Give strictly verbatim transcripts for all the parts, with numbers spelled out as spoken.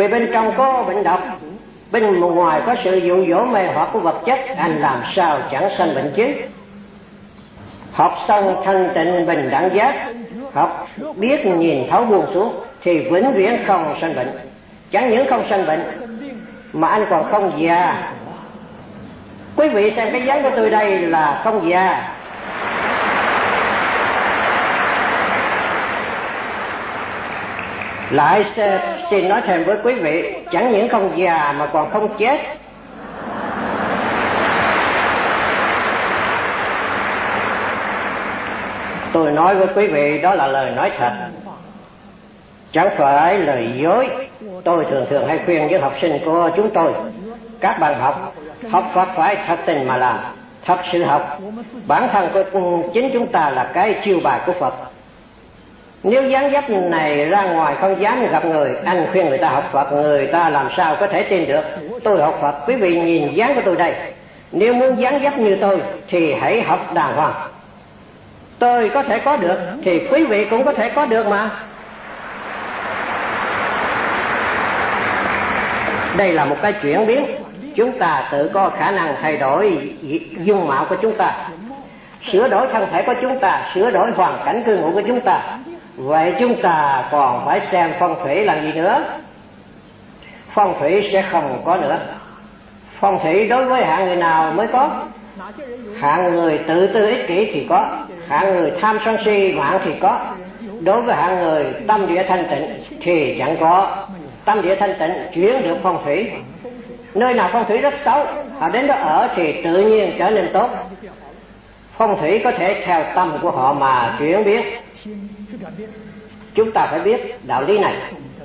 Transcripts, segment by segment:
Vì bên trong có bệnh độc, bên ngoài có sự dụ dỗ mê hoặc của vật chất, anh làm sao chẳng sanh bệnh chứ? Học xong thanh tịnh bình đẳng giác, học biết nhìn thấu buông xuống thì vĩnh viễn không sanh bệnh. Chẳng những không sanh bệnh mà anh còn không già. Quý vị xem cái dáng của tôi đây là không già. Lại xin nói thêm với quý vị, chẳng những không già mà còn không chết. Tôi nói với quý vị đó là lời nói thật, chẳng phải lời dối. Tôi thường thường hay khuyên với học sinh của chúng tôi, các bạn học, học Phật phải thật tình mà làm, thật sự học. Bản thân của chính chúng ta là cái chiêu bài của Phật. Nếu dáng dấp này ra ngoài không dám gặp người, anh khuyên người ta học Phật, người ta làm sao có thể tin được tôi học Phật. Quý vị nhìn dáng của tôi đây, nếu muốn dáng dấp như tôi thì hãy học đàng hoàng. Tôi có thể có được thì quý vị cũng có thể có được mà. Đây là một cái chuyển biến. Chúng ta tự có khả năng thay đổi dung mạo của chúng ta, sửa đổi thân thể của chúng ta, sửa đổi hoàn cảnh cư ngụ của chúng ta. Vậy chúng ta còn phải xem phong thủy làm gì nữa? Phong thủy sẽ không có nữa. Phong thủy đối với hạng người nào mới có? Hạng người tự tư ích kỷ thì có, hạng người tham sân si mạng thì có. Đối với hạng người tâm địa thanh tịnh thì chẳng có. Tâm địa thanh tịnh chuyển được phong thủy. Nơi nào phong thủy rất xấu, họ đến đó ở thì tự nhiên trở nên tốt. Phong thủy có thể theo tâm của họ mà chuyển biến. Chúng ta phải biết đạo lý này,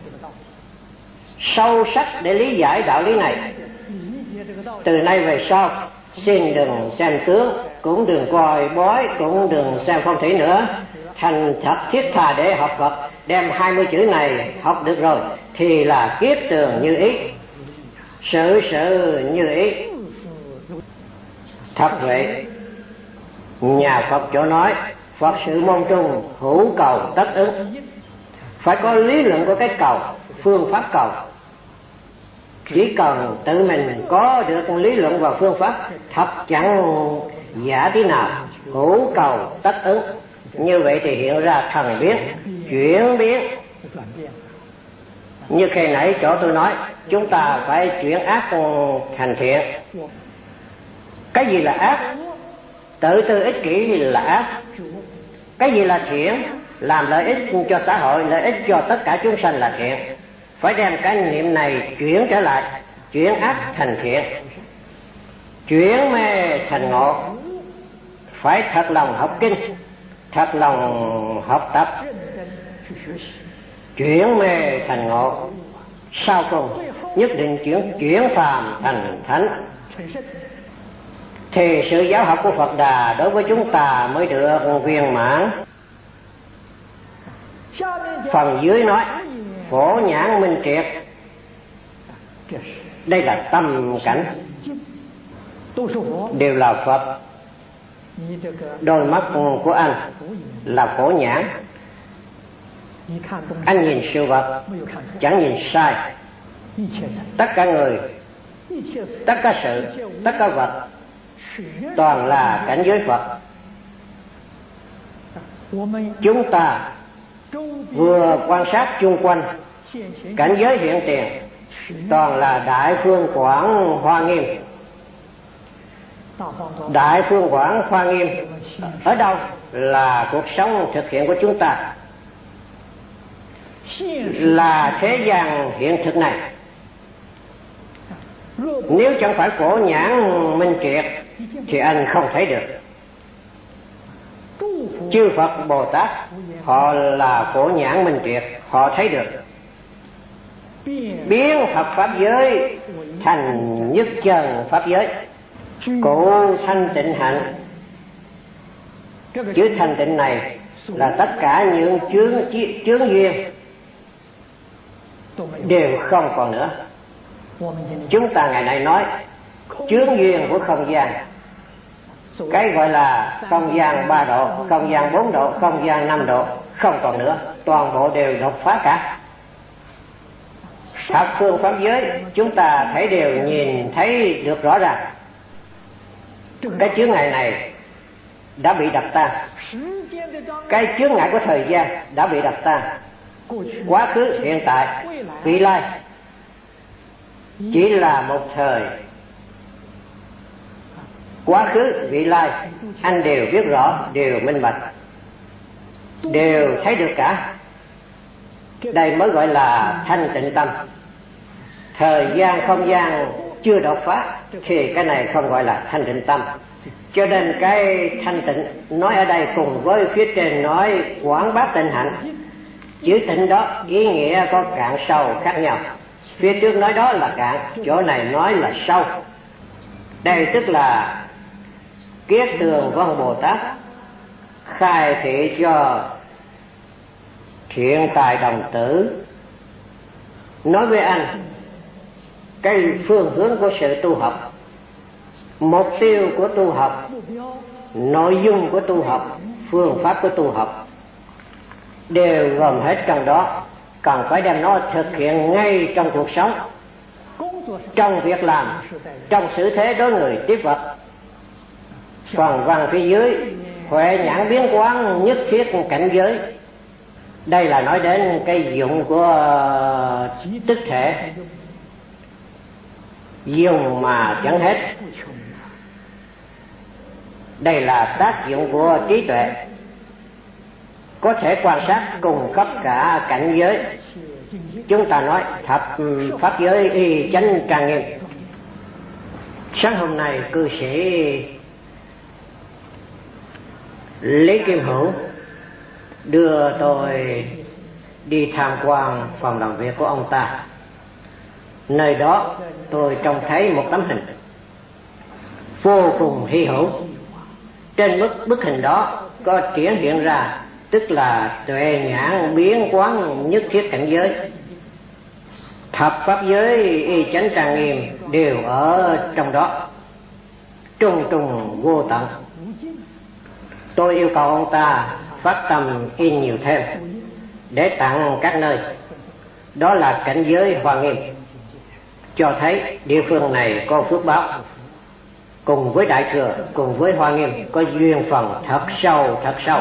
sâu sắc để lý giải đạo lý này. Từ nay về sau, xin đừng xem tướng, cũng đừng coi bói, cũng đừng xem phong thủy nữa. Thành thật thiết tha để học Phật, đem hai mươi chữ này học được rồi thì là kiết tường như ý, sự sự như ý. Thật vậy, nhà Phật chỗ nói Phật sự môn trung, hữu cầu tất ứng. Phải có lý luận của cái cầu, phương pháp cầu. Chỉ cần tự mình có được lý luận và phương pháp, thật chẳng giả tí nào, hữu cầu tất ứng. Như vậy thì hiện ra thần biến, chuyển biến. Như khi nãy chỗ tôi nói, chúng ta phải chuyển ác thành thiện. Cái gì là ác? Tự tư ích kỷ là ác. Cái gì là thiện? Làm lợi ích cho xã hội, lợi ích cho tất cả chúng sanh là thiện. Phải đem cái niệm này chuyển trở lại, chuyển ác thành thiện, chuyển mê thành ngộ. Phải thật lòng học kinh, thật lòng học tập, chuyển mê thành ngộ. Sau cùng nhất định chuyển chuyển phàm thành thánh, thì sự giáo học của Phật Đà đối với chúng ta mới được viên mãn. Phần dưới nói phổ nhãn minh triệt. Đây là tâm cảnh, đều là Phật. Đôi mắt của anh là phổ nhãn, anh nhìn sự vật chẳng nhìn sai. Tất cả người, tất cả sự, tất cả vật toàn là cảnh giới Phật. Chúng ta vừa quan sát chung quanh cảnh giới hiện tiền, toàn là đại phương quảng hoa nghiêm. Đại phương quảng hoa nghiêm ở đâu? Là cuộc sống thực hiện của chúng ta, là thế gian hiện thực này. Nếu chẳng phải phổ nhãn minh triệt thì anh không thấy được. Chư Phật Bồ Tát họ là phổ nhãn minh triệt, họ thấy được. Biến Phật pháp giới thành nhất chân pháp giới, cụ thanh tịnh hạnh. Chữ thanh tịnh này là tất cả những chướng chướng duyên đều không còn nữa. Chúng ta ngày nay nói chướng duyên của không gian, cái gọi là không gian ba độ, không gian bốn độ, không gian năm độ không còn nữa, toàn bộ đều đột phá cả. thập phương pháp giới chúng ta thấy đều nhìn thấy được rõ ràng. Cái chướng ngại này đã bị đập tan, cái chướng ngại của thời gian đã bị đập tan. Quá khứ, hiện tại, vị lai chỉ là một thời. Quá khứ, vị lai anh đều biết rõ, đều minh bạch, đều thấy được cả. Đây mới gọi là thanh tịnh tâm. Thời gian không gian chưa đột phá thì cái này không gọi là thanh tịnh tâm. Cho nên cái thanh tịnh nói ở đây cùng với phía trên nói quảng bá tịnh hạnh, chữ tịnh đó ý nghĩa có cạn sâu khác nhau. Phía trước nói đó là cạn, chỗ này nói là sâu. Đây tức là Kiết Tường Văn Bồ Tát khai thị cho Thiện Tài Đồng Tử, nói với anh cái phương hướng của sự tu học, mục tiêu của tu học, nội dung của tu học, phương pháp của tu học đều gồm hết trong đó. Cần phải đem nó thực hiện ngay trong cuộc sống, trong việc làm, trong xử thế đối người tiếp vật. Còn văn phía dưới huệ nhãn biến quán nhất thiết cảnh giới, đây là nói đến cái dụng của tức thể, dùng mà chẳng hết. Đây là tác dụng của trí tuệ, có thể quan sát cùng khắp cả cảnh giới. Chúng ta nói thập pháp giới y chánh trang nghiêm. Sáng hôm nay cư sĩ Lý Kim Hữu đưa tôi đi tham quan phòng làm việc của ông ta. Nơi đó tôi trông thấy một tấm hình vô cùng hy hữu. Trên bức bức hình đó có triển hiện ra, tức là tuệ nhãn biến quán nhất thiết cảnh giới. Thập pháp giới y chánh trang nghiêm đều ở trong đó, trùng trùng vô tận. Tôi yêu cầu ông ta phát tâm in nhiều thêm để tặng các nơi. Đó là cảnh giới Hoa Nghiêm, cho thấy địa phương này có phước báo. Cùng với Đại Thừa, cùng với Hoa Nghiêm có duyên phần thật sâu, thật sâu.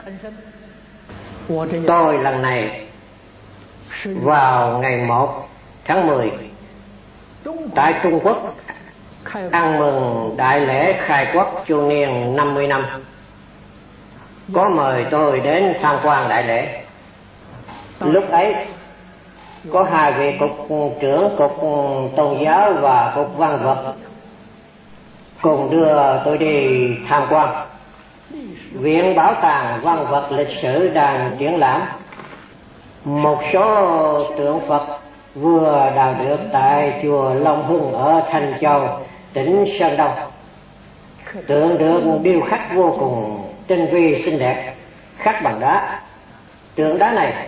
Tôi lần này vào ngày một tháng mười tại Trung Quốc ăn mừng đại lễ khai quốc chu niên năm mươi năm, có mời tôi đến tham quan đại lễ. Lúc ấy có hai vị cục trưởng cục tôn giáo và cục văn vật cùng đưa tôi đi tham quan. Viện Bảo tàng Văn vật Lịch sử đang triển lãm một số tượng Phật vừa đào được tại chùa Long Hưng ở Thanh Châu, tỉnh Sơn Đông. Tượng được điêu khắc vô cùng tinh vi xinh đẹp, khắc bằng đá. Tượng đá này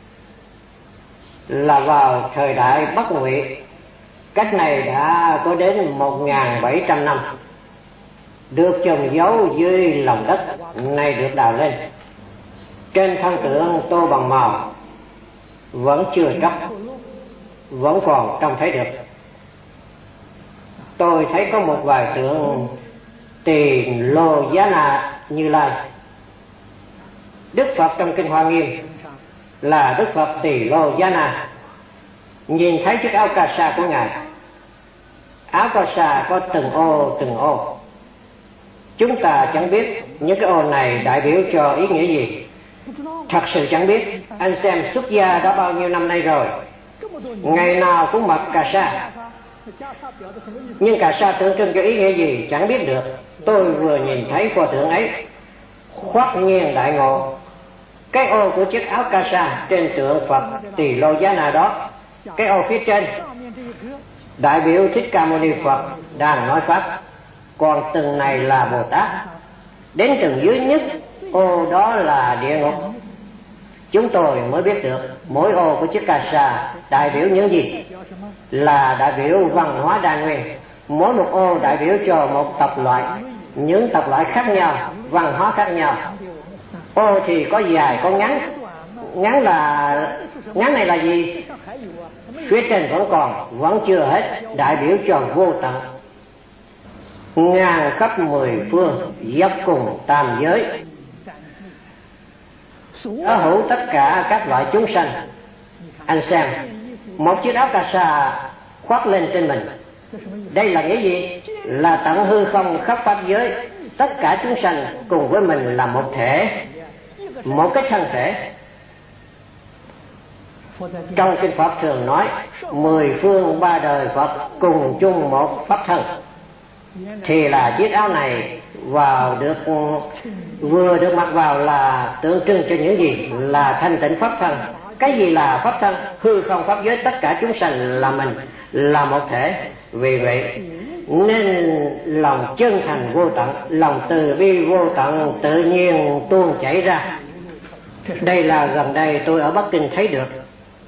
là vào thời đại Bắc Ngụy, cách này đã có đến một nghìn bảy trăm năm, được chồng giấu dưới lòng đất, nay được đào lên. Trên thân tượng tô bằng màu vẫn chưa tróc, vẫn còn trông thấy được. Tôi thấy có một vài tượng Tỳ Lô Giá Na Như Lai. Đức Phật trong kinh Hoa Nghiêm là Đức Phật Tỳ Lô Giá Na. Nhìn thấy chiếc áo cà sa của ngài, áo cà sa có từng ô từng ô. Chúng ta chẳng biết những cái ô này đại biểu cho ý nghĩa gì, thật sự chẳng biết. Anh xem xuất gia đã bao nhiêu năm nay rồi, ngày nào cũng mặc cà sa, nhưng cà sa tượng trưng cho ý nghĩa gì chẳng biết được. Tôi vừa nhìn thấy pho tượng ấy, khoác nhiên đại ngộ. Cái ô của chiếc áo cà sa trên tượng Phật Tỳ Lô Giá Na đó, cái ô phía trên đại biểu Thích Ca Mâu Ni Phật đang nói pháp, còn từng này là Bồ Tát. Đến từng dưới nhất ô đó là địa ngục. Chúng tôi mới biết được mỗi ô của chiếc cà sa đại biểu những gì, là đại biểu văn hóa đa nguyên. Mỗi một ô đại biểu cho một tập loại, những tập loại khác nhau, văn hóa khác nhau. Ô thì có dài có ngắn, ngắn là ngắn này là gì? Phía trên vẫn còn, vẫn chưa hết, đại biểu cho vô tận. Ngang khắp mười phương, dốc cùng tam giới, sở hữu tất cả các loại chúng sanh. Anh xem, một chiếc áo cà sa khoác lên trên mình, đây là nghĩa gì? Là tận hư không khắp pháp giới, tất cả chúng sanh cùng với mình là một thể, một cái thân thể. Trong kinh Phật thường nói mười phương ba đời Phật cùng chung một pháp thân, thì là chiếc áo này vào được vừa được mặc vào là tượng trưng cho những gì? Là thanh tịnh pháp thân. Cái gì là pháp thân? Hư không pháp giới, tất cả chúng sanh là mình, là một thể. Vì vậy nên lòng chân thành vô tận, lòng từ bi vô tận tự nhiên tuôn chảy ra. Đây là gần đây tôi ở Bắc Kinh thấy được,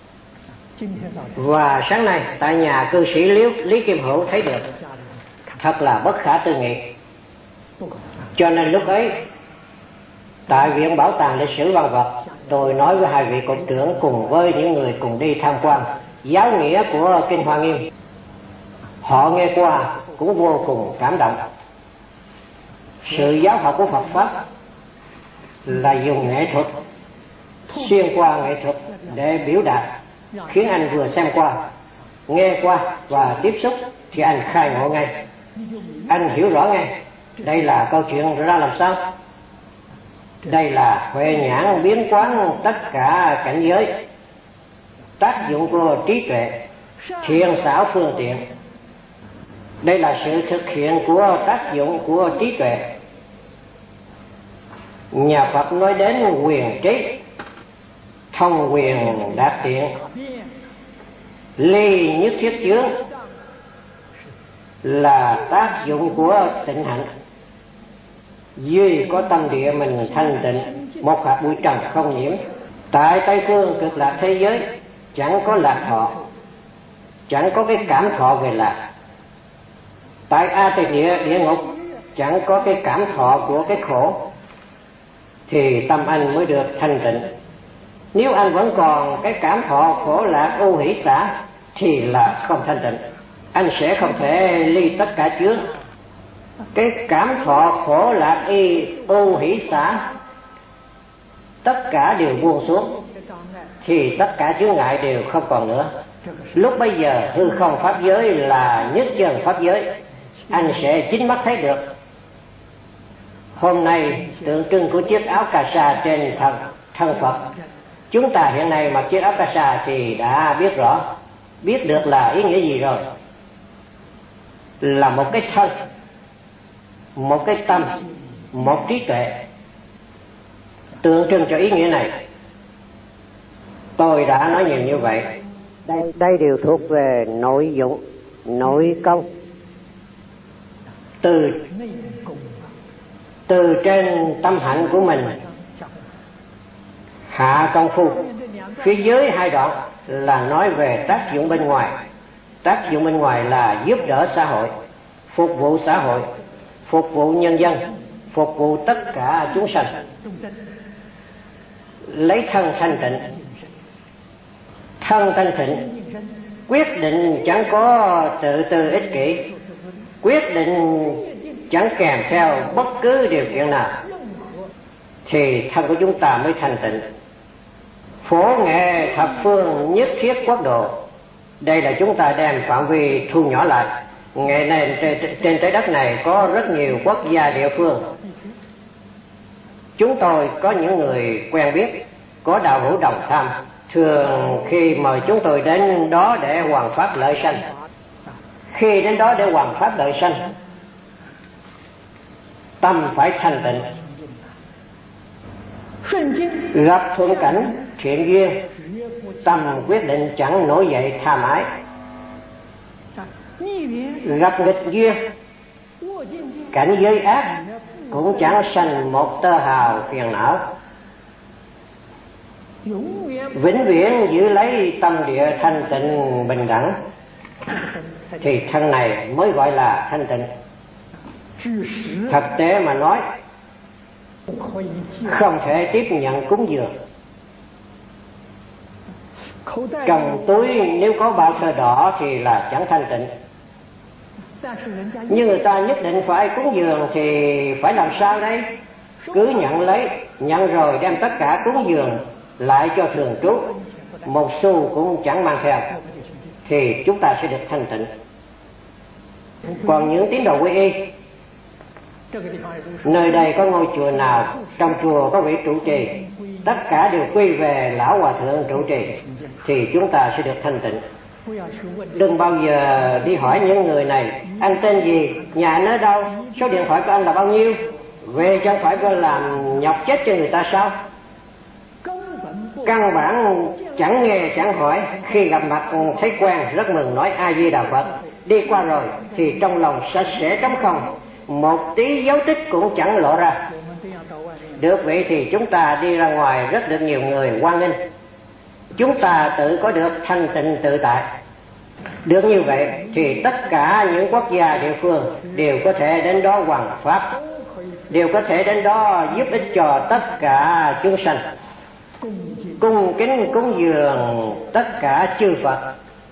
và sáng nay tại nhà cư sĩ Lý, Lý Kim Hữu thấy được. Thật là bất khả tư nghị. Cho nên lúc ấy tại Viện Bảo tàng Lịch sử Văn vật, tôi nói với hai vị cục trưởng cùng với những người cùng đi tham quan giáo nghĩa của Kinh Hoa Nghiêm. Họ nghe qua cũng vô cùng cảm động. Sự giáo học của Phật Pháp là dùng nghệ thuật, xuyên qua nghệ thuật để biểu đạt, khiến anh vừa xem qua, nghe qua và tiếp xúc thì anh khai ngộ ngay, anh hiểu rõ ngay. Đây là câu chuyện ra làm sao? Đây là huệ nhãn biến quán tất cả cảnh giới, tác dụng của trí tuệ, thiện xảo phương tiện. Đây là sự thực hiện của tác dụng của trí tuệ. Nhà Phật nói đến quyền trí, thông quyền đạt tiện, ly nhất thiết chướng, là tác dụng của tịnh hạnh. Duy có tâm địa mình thanh tịnh, một hạt bụi trần không nhiễm. Tại Tây phương cực lạc thế giới chẳng có lạc thọ, chẳng có cái cảm thọ về lạc. Tại A Tỳ địa địa ngục chẳng có cái cảm thọ của cái khổ, thì tâm anh mới được thanh tịnh. Nếu anh vẫn còn cái cảm thọ khổ lạc ưu hỷ xả thì là không thanh tịnh, anh sẽ không thể ly tất cả chướng. Cái cảm thọ khổ lạc y ưu hỷ xả tất cả đều buông xuống, thì tất cả chướng ngại đều không còn nữa. Lúc bây giờ hư không pháp giới là nhất chân pháp giới, anh sẽ chính mắt thấy được. Hôm nay tượng trưng của chiếc áo cà sa trên thân, thân Phật, chúng ta hiện nay mặc chiếc áo cà sa thì đã biết rõ, biết được là ý nghĩa gì rồi. Là một cái thân, một cái tâm, một trí tuệ, tượng trưng cho ý nghĩa này. Tôi đã nói nhiều như vậy. Đây, đây đều thuộc về nội dụng, nội công. Từ từ trên tâm hạnh của mình hạ công phu. Phía dưới hai đoạn là nói về tác dụng bên ngoài. Tác dụng bên ngoài là giúp đỡ xã hội, phục vụ xã hội, phục vụ nhân dân, phục vụ tất cả chúng sanh. Lấy thân thanh tịnh, thân thanh tịnh, quyết định chẳng có tự tư ích kỷ, quyết định chẳng kèm theo bất cứ điều kiện nào, thì thân của chúng ta mới thanh tịnh. Phổ nghệ thập phương nhất thiết quốc độ, đây là chúng ta đem phạm vi thu nhỏ lại. Ngày nay trên trái đất này có rất nhiều quốc gia địa phương. Chúng tôi có những người quen biết, có đạo hữu đồng tham, thường khi mời chúng tôi đến đó để hoàn pháp lợi sanh. Khi đến đó để hoàn pháp lợi sanh, tâm phải thanh tịnh. Gặp thuận cảnh thiện duyên, tâm quyết định chẳng nổi dậy tham ái. Gặp nghịch duyên, cảnh giới ác, cũng chẳng sanh một tơ hào phiền não. Vĩnh viễn giữ lấy tâm địa thanh tịnh bình đẳng, thì thân này mới gọi là thanh tịnh. Thực tế mà nói, không thể tiếp nhận cúng dường, Trong túi nếu có bao tơ đỏ thì là chẳng thanh tịnh. Nhưng người ta nhất định phải cúng dường thì phải làm sao đấy? Cứ nhận lấy, nhận rồi đem tất cả cúng dường lại cho thường trú, một xu cũng chẳng mang theo, thì chúng ta sẽ được thanh tịnh. Còn những tín đồ quy y, nơi đây có ngôi chùa nào, trong chùa có vị trụ trì, tất cả đều quy về lão hòa thượng trụ trì, thì chúng ta sẽ được thanh tịnh. Đừng bao giờ đi hỏi những người này: anh tên gì, nhà anh ở đâu, số điện thoại của anh là bao nhiêu, về chẳng phải có làm nhọc chết cho người ta sao? Căn bản chẳng nghe chẳng hỏi, khi gặp mặt thấy quen rất mừng nói A Di Đà Phật, đi qua rồi thì trong lòng sạch sẽ trống không, một tí dấu tích cũng chẳng lộ ra. Được vậy thì chúng ta đi ra ngoài rất được nhiều người hoan nghênh, chúng ta tự có được thanh tịnh tự tại. Được như vậy thì tất cả những quốc gia địa phương đều có thể đến đó hoằng pháp, đều có thể đến đó giúp ích cho tất cả chúng sanh, cung kính cúng dường tất cả chư Phật.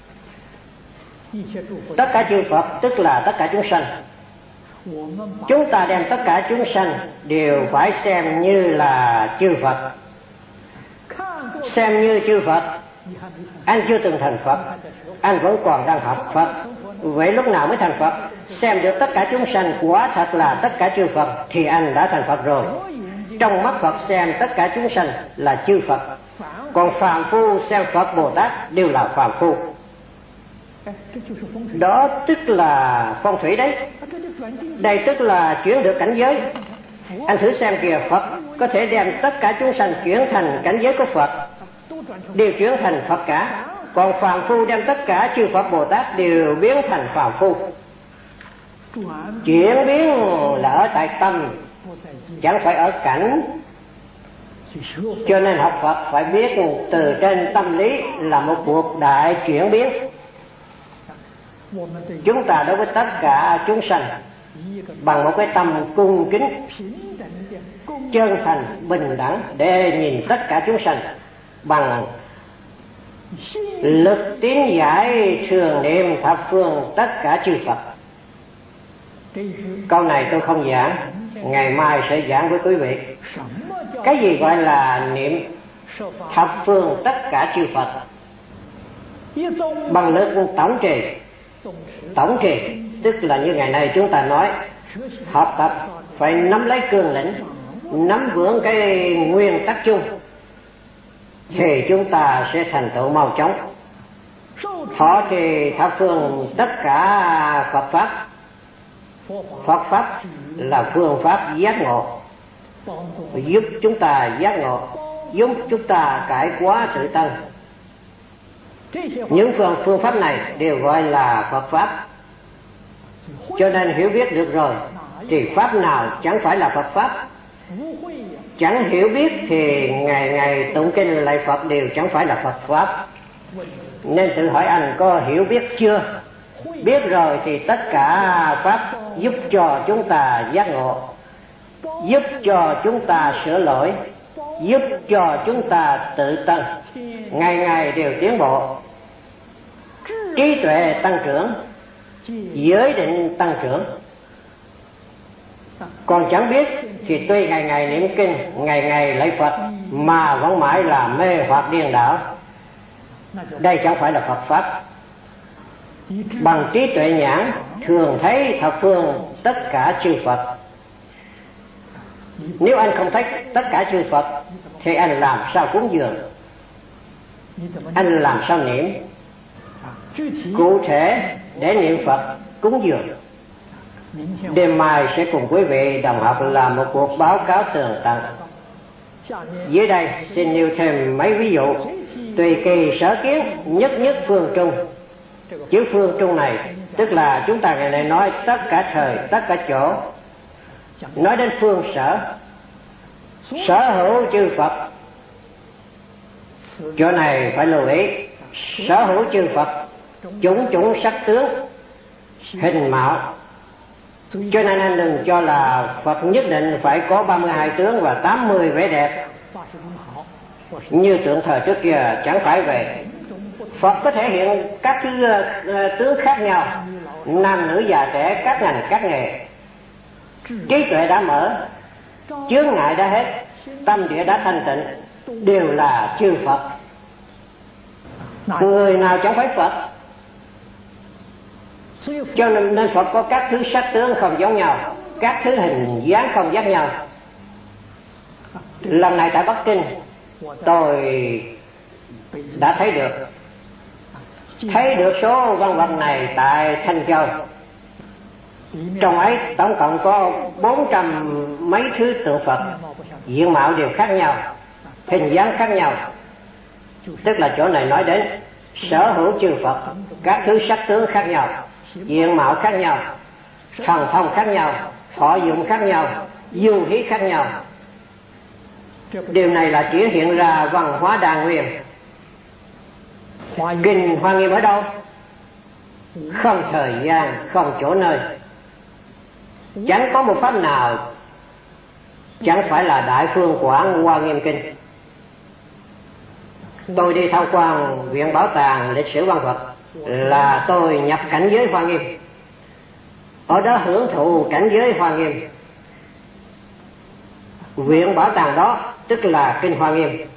Tất cả chư Phật tức là tất cả chúng sanh. Chúng ta đem tất cả chúng sanh đều phải xem như là chư Phật. Xem như chư Phật, anh chưa từng thành Phật, anh vẫn còn đang học Phật. Vậy lúc nào mới thành Phật? Xem được tất cả chúng sanh quả thật là tất cả chư Phật thì anh đã thành Phật rồi. Trong mắt Phật xem tất cả chúng sanh là chư Phật, còn phàm phu xem Phật Bồ Tát đều là phàm phu. Đó tức là phong thủy đấy. Đây tức là chuyển được cảnh giới. Anh thử xem kìa, Phật có thể đem tất cả chúng sanh chuyển thành cảnh giới của Phật, đều chuyển thành Phật cả. Còn phàm phu đem tất cả chư Phật Bồ Tát đều biến thành phàm phu. Chuyển biến là ở tại tâm, chẳng phải ở cảnh. Cho nên học Phật phải biết từ trên tâm lý là một cuộc đại chuyển biến. Chúng ta đối với tất cả chúng sanh bằng một cái tâm cung kính, chân thành, bình đẳng để nhìn tất cả chúng sanh, bằng lực tín giải thường niệm thập phương tất cả chư Phật. Câu này tôi không giảng, ngày mai sẽ giảng với quý vị. Cái gì gọi là niệm thập phương tất cả chư Phật? Bằng lực tổng trì. Tổng trì tức là như ngày nay chúng ta nói, học tập phải nắm lấy cương lĩnh, nắm vững cái nguyên tắc chung, thì chúng ta sẽ thành tựu mau chóng. Thọ trì thập phương tất cả Phật pháp. Phật pháp là phương pháp giác ngộ, giúp chúng ta giác ngộ, giúp chúng ta cải quá sự tân. Những phương, phương pháp này đều gọi là Phật pháp. Cho nên hiểu biết được rồi thì pháp nào chẳng phải là Phật pháp. Chẳng hiểu biết thì ngày ngày tụng kinh lạy Phật đều chẳng phải là Phật pháp. Nên tự hỏi anh có hiểu biết chưa? Biết rồi thì tất cả pháp giúp cho chúng ta giác ngộ, giúp cho chúng ta sửa lỗi, giúp cho chúng ta tự tân, ngày ngày đều tiến bộ. Trí tuệ tăng trưởng, giới định tăng trưởng. Còn chẳng biết thì tuy ngày ngày niệm kinh, ngày ngày lạy Phật mà vẫn mãi là mê hoặc điên đảo. Đây chẳng phải là Phật pháp. Bằng trí tuệ nhãn thường thấy thập phương tất cả chư Phật. Nếu anh không thấy tất cả chư Phật thì anh làm sao cúng dường? Anh làm sao niệm? Cụ thể để niệm Phật cúng dường, đêm mai sẽ cùng quý vị đồng học làm một cuộc báo cáo tường tận. Dưới đây xin nêu thêm mấy ví dụ tùy kỳ sở kiến, nhất nhất phương trung. Chữ phương trung này tức là chúng ta ngày nay nói tất cả thời, tất cả chỗ. Nói đến phương sở, sở hữu chư Phật. Chỗ này phải lưu ý, sở hữu chư Phật, chủng chủng sắc tướng, hình mạo. Cho nên anh đừng cho là Phật nhất định phải có ba mươi hai tướng và tám mươi vẻ đẹp như tượng thờ trước kia, chẳng phải vậy. Phật có thể hiện các thứ uh, tướng khác nhau, nam nữ già trẻ, các ngành các nghề. Trí tuệ đã mở, chướng ngại đã hết, tâm địa đã thanh tịnh, đều là chư Phật. Người nào chẳng phải Phật. Cho nên, nên Phật có các thứ sắc tướng không giống nhau, các thứ hình dáng không giống nhau. Lần này tại Bắc Kinh tôi đã thấy được thấy được số văn vật này tại Thanh Châu. Trong ấy tổng cộng có bốn trăm mấy thứ tượng Phật, diện mạo đều khác nhau, hình dáng khác nhau. Tức là chỗ này nói đến sở hữu chư Phật, các thứ sắc tướng khác nhau, diện mạo khác nhau, thần thông khác nhau, thọ dụng khác nhau, du hí khác nhau. Điều này là chỉ hiện ra văn hóa đa nguyên. Kinh Hoa Nghiêm ở đâu? Không thời gian, không chỗ nơi. Chẳng có một pháp nào chẳng phải là Đại Phương Quảng Hoa Nghiêm Kinh. Tôi đi tham quan viện bảo tàng lịch sử văn vật là tôi nhập cảnh giới Hoa Nghiêm, ở đó hưởng thụ cảnh giới Hoa Nghiêm. Viện bảo tàng đó tức là Kinh Hoa Nghiêm,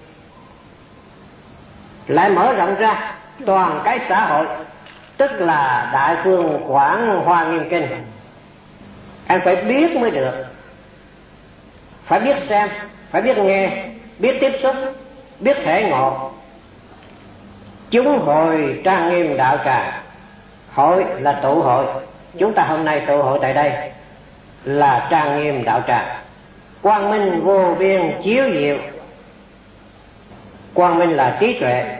lại mở rộng ra toàn cái xã hội, tức là Đại Phương Quảng Hoa Nghiêm Kinh. Anh phải biết mới được, phải biết xem, phải biết nghe, biết tiếp xúc, biết thể ngộ. Chúng hội trang nghiêm đạo tràng. Hội là tụ hội, chúng ta hôm nay tụ hội tại đây là trang nghiêm đạo tràng. Quang minh vô biên chiếu diệu. Quang minh là trí tuệ,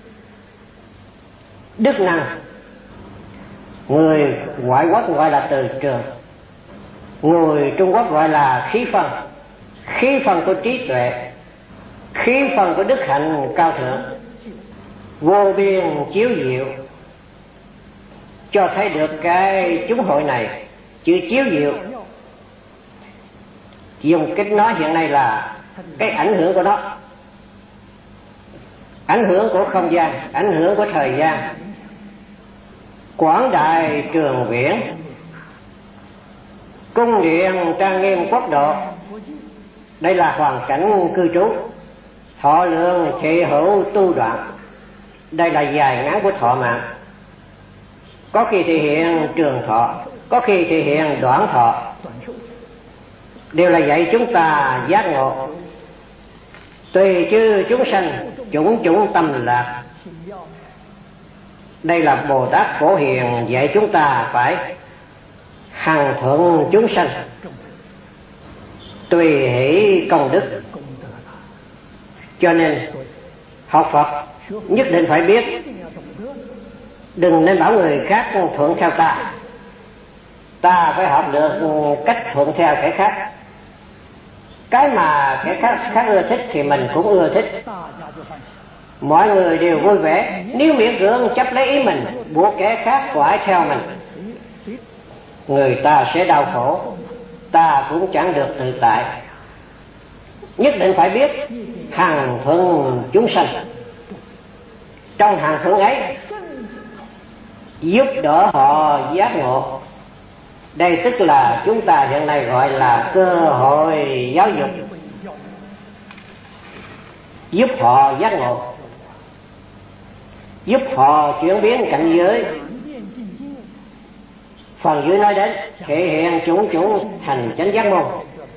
đức năng. Người ngoại quốc gọi là từ trường, người Trung Quốc gọi là khí phân. Khí phân của trí tuệ, khí phân của đức hạnh cao thượng, vô biên chiếu diệu, cho thấy được cái chúng hội này. Chữ chiếu diệu dùng cách nói hiện nay là cái ảnh hưởng của nó, ảnh hưởng của không gian, ảnh hưởng của thời gian. Quảng đại trường viễn, cung điện trang nghiêm quốc độ. Đây là hoàn cảnh cư trú. Thọ lượng trị hữu tu đoạn. Đây là dài ngắn của thọ mạng. Có khi thể hiện trường thọ, có khi thể hiện đoạn thọ. Đều là dạy chúng ta giác ngộ. Tùy chư chúng sanh, chủng chủng tâm lạc. Đây là Bồ Tát Phổ Hiền dạy chúng ta phải hằng thuận chúng sanh, tùy hỷ công đức. Cho nên học Phật nhất định phải biết, đừng nên bảo người khác thuận theo ta. Ta phải học được cách thuận theo kẻ khác. Cái mà kẻ khác, khác ưa thích thì mình cũng ưa thích. Mọi người đều vui vẻ. Nếu miễn cưỡng chấp lấy ý mình, buộc kẻ khác phải theo mình, người ta sẽ đau khổ, ta cũng chẳng được tự tại. Nhất định phải biết hằng thuận chúng sanh. Trong hằng thuận ấy giúp đỡ họ giác ngộ. Đây tức là chúng ta hiện nay gọi là cơ hội giáo dục, giúp họ giác ngộ, giúp họ chuyển biến cảnh giới. Phần dưới nói đến thể hiện chủng chủng thành chánh giác môn,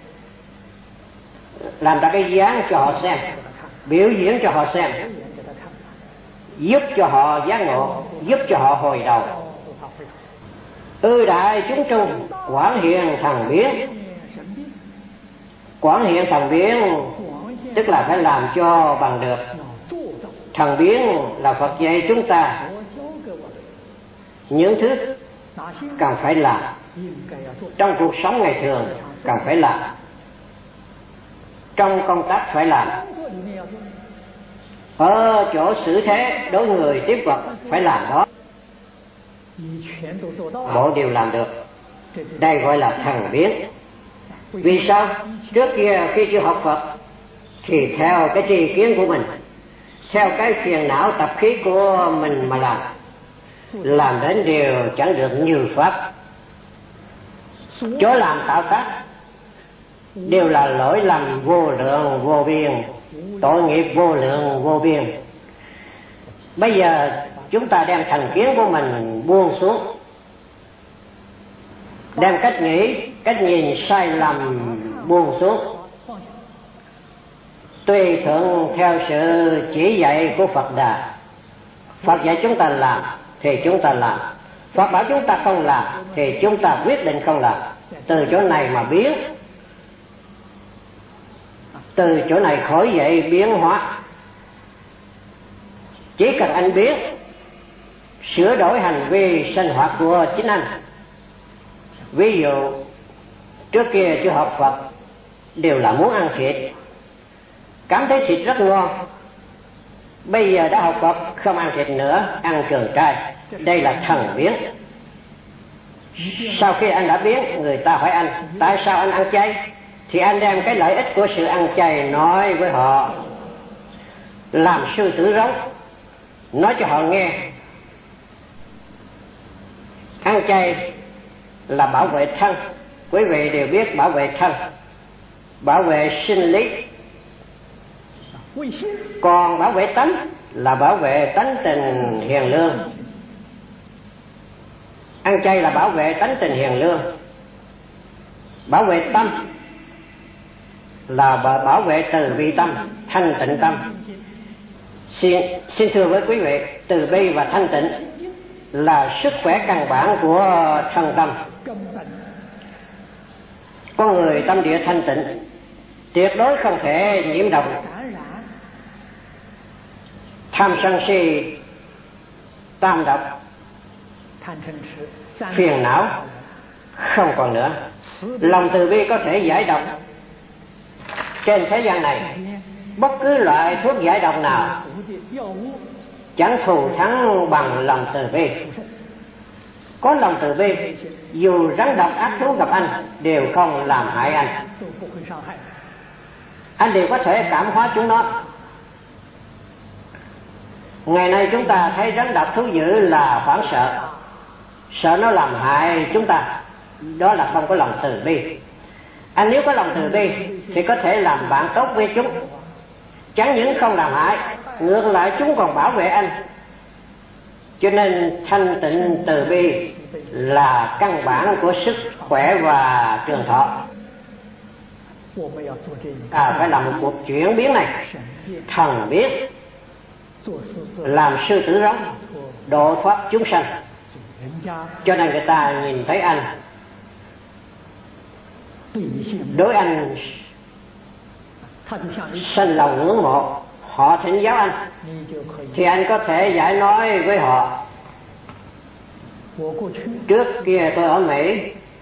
làm ra cái dáng cho họ xem, biểu diễn cho họ xem, giúp cho họ giác ngộ, giúp cho họ hồi đầu. Ư đại chúng trung, quảng hiện thần biến. Quảng hiện thần biến tức là phải làm cho bằng được. Thần biến là Phật dạy chúng ta những thứ cần phải làm trong cuộc sống ngày thường, cần phải làm trong công tác, phải làm ở chỗ xử thế đối người tiếp vật, phải làm đó. Bộ đều làm được. Đây gọi là thần biến. Vì sao? Trước kia khi chưa học Phật thì theo cái tri kiến của mình, theo cái phiền não tập khí của mình mà làm, làm đến điều chẳng được như pháp. Chỗ làm tạo tác đều là lỗi lầm vô lượng vô biên, tội nghiệp vô lượng vô biên. Bây giờ chúng ta đem thành kiến của mình buông xuống, đem cách nghĩ, cách nhìn sai lầm buông xuống, tùy thuận theo sự chỉ dạy của Phật Đà. Phật dạy chúng ta làm thì chúng ta làm, Phật bảo chúng ta không làm thì chúng ta quyết định không làm. Từ chỗ này mà biến, từ chỗ này khỏi dậy biến hóa. Chỉ cần anh biết sửa đổi hành vi sinh hoạt của chính anh. Ví dụ trước kia chưa học Phật đều là muốn ăn thịt, cảm thấy thịt rất ngon. Bây giờ đã học Phật không ăn thịt nữa, ăn trường trai. Đây là thần biến. Sau khi anh đã biến, người ta hỏi anh tại sao anh ăn chay, thì anh đem cái lợi ích của sự ăn chay nói với họ, làm sư tử rống, nói cho họ nghe. Ăn chay là bảo vệ thân, quý vị đều biết bảo vệ thân, bảo vệ sinh lý. Còn bảo vệ tánh là bảo vệ tánh tình hiền lương. Ăn chay là bảo vệ tánh tình hiền lương. Bảo vệ tâm là bảo vệ từ bi tâm, thanh tịnh tâm. Xin, xin thưa với quý vị, từ bi và thanh tịnh là sức khỏe căn bản của thân tâm. Con người tâm địa thanh tịnh tuyệt đối không thể nhiễm độc tham sân si tam độc, phiền não không còn nữa. Lòng từ bi có thể giải độc. Trên thế gian này bất cứ loại thuốc giải độc nào chẳng thù thắng bằng lòng từ bi. Có lòng từ bi, dù rắn độc ác thú gặp anh đều không làm hại anh, anh đều có thể cảm hóa chúng nó. Ngày nay chúng ta thấy rắn độc thú dữ là hoảng sợ, sợ nó làm hại chúng ta, đó là không có lòng từ bi. Anh nếu có lòng từ bi thì có thể làm bạn tốt với chúng, chẳng những không làm hại, ngược lại chúng còn bảo vệ anh. Cho nên thanh tịnh từ bi là căn bản của sức khỏe và trường thọ. À, phải làm một cuộc chuyển biến này, thần biến, làm sư tử rống, độ thoát chúng sanh. Cho nên người ta nhìn thấy anh, đối anh sinh lòng ngưỡng mộ, họ thỉnh giáo anh, thì anh có thể giải nói với họ: trước kia tôi ở Mỹ,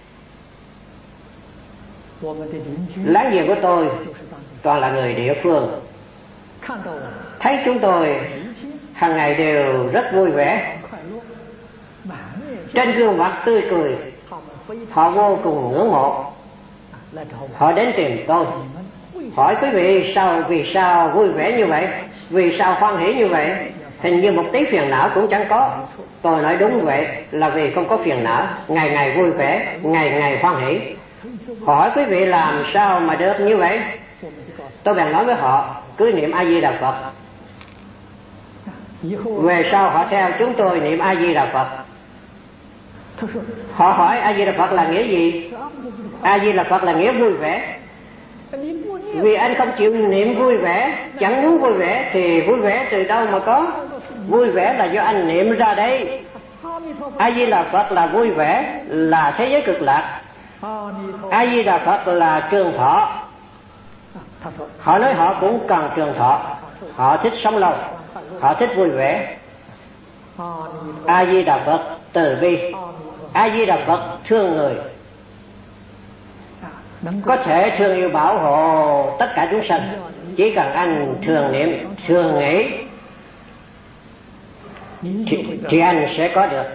láng giềng của tôi toàn là người địa phương, thấy chúng tôi hàng ngày đều rất vui vẻ, trên gương mặt tươi cười, họ vô cùng ngưỡng mộ. Họ đến tìm tôi, hỏi quý vị sao, vì sao vui vẻ như vậy, vì sao hoan hỷ như vậy, hình như một tí phiền não cũng chẳng có. Tôi nói đúng vậy, là vì không có phiền não, ngày ngày vui vẻ, ngày ngày hoan hỷ. Hỏi quý vị làm sao mà được như vậy? Tôi bèn nói với họ, cứ niệm A Di Đà Phật. Về sau họ theo chúng tôi niệm A Di Đà Phật. Họ hỏi A Di Đà Phật là nghĩa gì? A Di Đà Phật là nghĩa vui vẻ. Vì anh không chịu niệm vui vẻ, chẳng muốn vui vẻ, thì vui vẻ từ đâu mà có? Vui vẻ là do anh niệm ra đây. A Di Đà Phật là vui vẻ, là thế giới cực lạc. A Di Đà Phật là trường thọ. Họ nói họ cũng cần trường thọ, họ thích sống lâu, họ thích vui vẻ. A Di Đà Phật từ bi, A Di Đà Phật thương người, có thể thương yêu bảo hộ tất cả chúng sanh. Chỉ cần anh thường niệm, thường nghĩ thì, thì anh sẽ có được.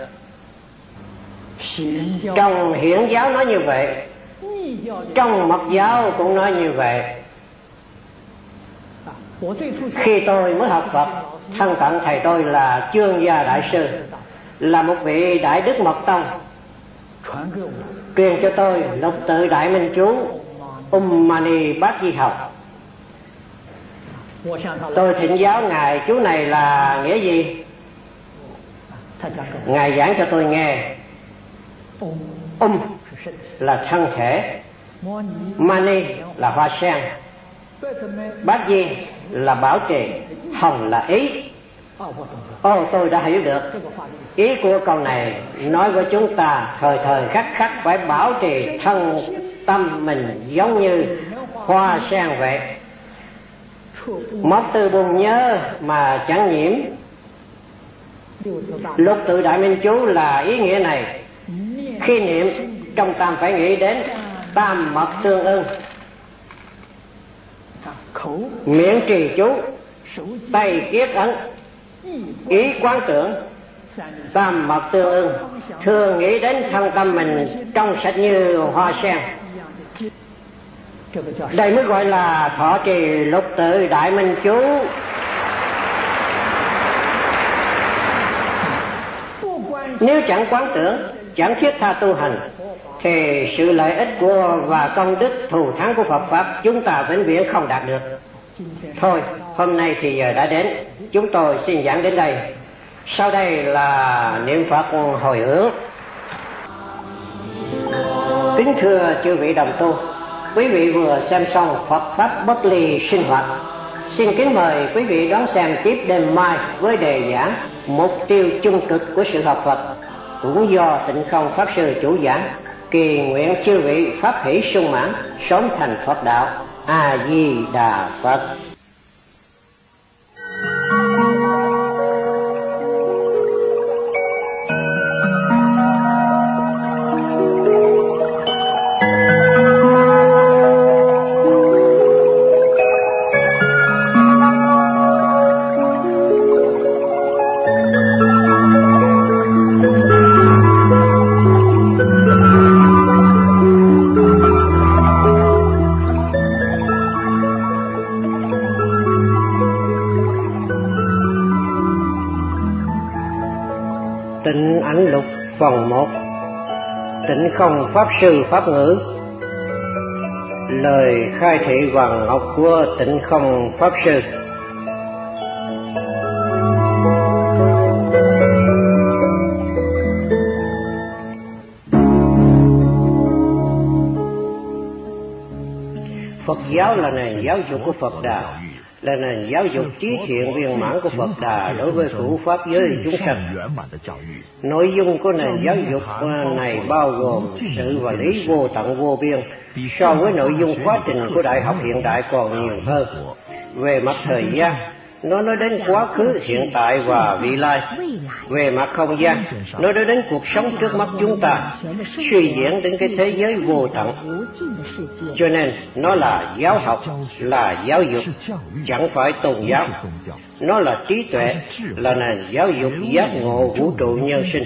Trong hiển giáo nói như vậy, trong mật giáo cũng nói như vậy. Khi tôi mới học Phật, Thân cận thầy tôi là Chương Gia Đại Sư, là một vị Đại Đức Mật Tông, truyền cho tôi lục tự Đại Minh Chú Om Mani Bát Di học. Tôi thỉnh giáo ngài chú này là nghĩa gì? Ngài giảng cho tôi nghe. Om là thân thể, Mani là hoa sen, Bát Di là bảo trì, hồng là ý. Ô, tôi đã hiểu được. Ý của câu này nói với chúng ta thời thời khắc khắc phải bảo trì thân tâm mình giống như hoa sen vậy. Móc từ buồn nhớ mà chẳng nhiễm. Lục tự Đại Minh Chú là ý nghĩa này. Khi niệm trong tâm phải nghĩ đến tam mật tương ưng. Miệng trì chú, tay kiết ấn, ý quán tưởng, tam mật tương ưng. Thường nghĩ đến thân tâm mình trong sạch như hoa sen. Đây mới gọi là thọ trì lục tự Đại Minh Chú. Nếu chẳng quán tưởng, chẳng thiết tha tu hành, thì sự lợi ích của và công đức thù thắng của Phật Pháp chúng ta vĩnh viễn không đạt được. Thôi, hôm nay thì giờ đã đến, chúng tôi xin giảng đến đây. Sau đây là niệm Phật hồi hướng. Kính thưa chư vị đồng tu, quý vị vừa xem xong Phật Pháp Bất Ly sinh hoạt. Xin kính mời quý vị đón xem tiếp đêm mai với đề giảng Mục tiêu chung cực của sự học Phật, cũng do Tịnh Không Pháp Sư chủ giảng. Kỳ nguyện chư vị pháp hỷ sung mãn, sớm thành Phật đạo. A Di Đà Phật. Tịnh Ảnh Lục phần một. Tịnh Không Pháp Sư Pháp Ngữ. Lời khai thị vàng ngọc của Tịnh Không Pháp Sư. Phật giáo là nền giáo dục của Phật Đà, là nền giáo dục trí thiện viên mãn của Phật Đà đối với cụ pháp giới chúng sanh. Nội dung của nền giáo dục này bao gồm sự và lý vô tận vô biên, so với nội dung quá trình của đại học hiện đại còn nhiều hơn. Về mặt thời gian, nó nói đến quá khứ, hiện tại và vị lai. Về mặt không gian, nó nói đến cuộc sống trước mắt chúng ta, suy diễn đến cái thế giới vô tận. Cho nên nó là giáo học, là giáo dục, chẳng phải tôn giáo. Nó là trí tuệ, là nền giáo dục giác ngộ vũ trụ nhân sinh.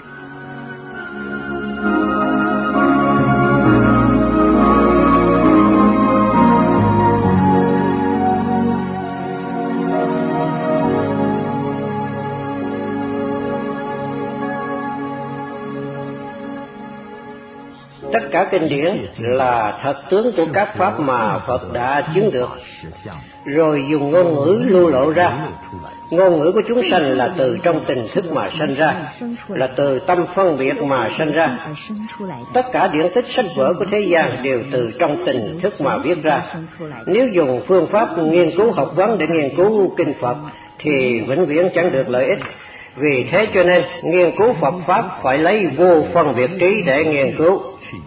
Tất cả kinh điển là thật tướng của các pháp mà Phật đã chứng được, rồi dùng ngôn ngữ lưu lộ ra. Ngôn ngữ của chúng sanh là từ trong tình thức mà sanh ra, là từ tâm phân biệt mà sanh ra. Tất cả điển tích sách vở của thế gian đều từ trong tình thức mà viết ra. Nếu dùng phương pháp nghiên cứu học vấn để nghiên cứu kinh Phật thì vĩnh viễn chẳng được lợi ích. Vì thế cho nên nghiên cứu Phật Pháp phải lấy vô phân biệt trí để nghiên cứu.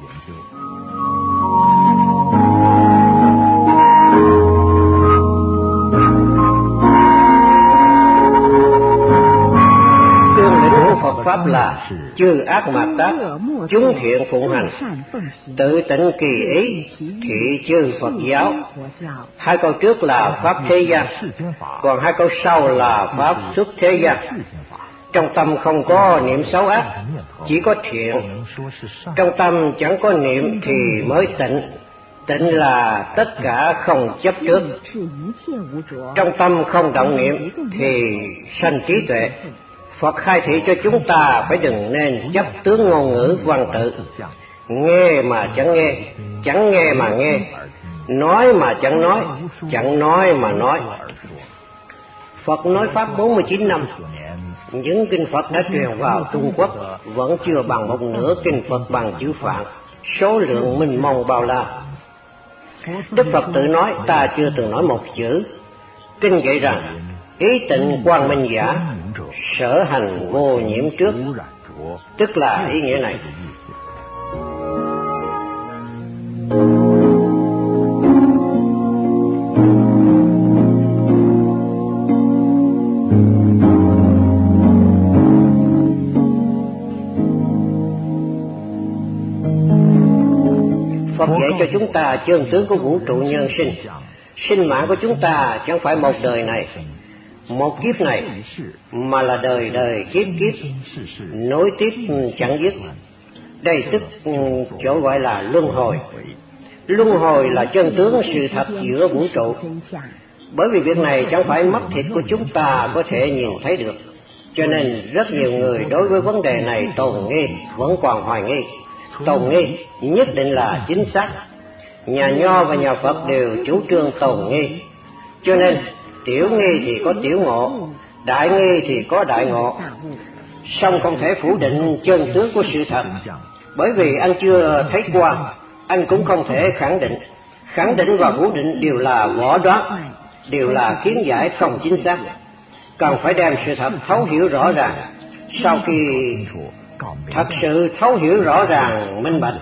Phật Pháp là chư ác mạt tác, chúng thiện phụng hành, tự tịnh kỳ ý, thị chư Phật giáo. Hai câu trước là Pháp thế gian, còn hai câu sau là Pháp xuất thế gian. Trong tâm không có niệm xấu ác, chỉ có thiện. Trong tâm chẳng có niệm thì mới tịnh, Tịnh là tất cả không chấp trước. Trong tâm không động niệm thì sanh trí tuệ. Phật khai thị cho chúng ta phải đừng nên chấp tướng ngôn ngữ văn tự. Nghe mà chẳng nghe, chẳng nghe mà nghe, nói mà chẳng nói, chẳng nói mà nói. Phật nói Pháp bốn mươi chín năm, những kinh Phật đã truyền vào Trung Quốc vẫn chưa bằng một nửa kinh Phật bằng chữ Phạn, số lượng mênh mông bao la. Đức Phật tự nói ta chưa từng nói một chữ. Kinh dạy rằng ý tịnh quang minh giả, sở hành vô nhiễm trước, tức là ý nghĩa này. Phật dạy cho chúng ta chân tướng của vũ trụ nhân sinh. Sinh mạng của chúng ta chẳng phải một đời này, một kiếp này, mà là đời đời kiếp kiếp, nối tiếp chẳng dứt. Đây tức chỗ gọi là luân hồi. Luân hồi là chân tướng sự thật giữa vũ trụ. Bởi vì việc này chẳng phải mắt thịt của chúng ta có thể nhìn thấy được, cho nên rất nhiều người đối với vấn đề này tồn nghi, vẫn còn hoài nghi. Tồn nghi nhất định là chính xác. Nhà Nho và nhà Phật đều chủ trương tồn nghi, cho nên tiểu nghi thì có tiểu ngộ, đại nghi thì có đại ngộ. Song không thể phủ định chân tướng của sự thật, bởi vì anh chưa thấy qua, anh cũng không thể khẳng định. Khẳng định và phủ định đều là võ đoán, đều là kiến giải không chính xác. Cần phải đem sự thật thấu hiểu rõ ràng. Sau khi thật sự thấu hiểu rõ ràng minh bạch,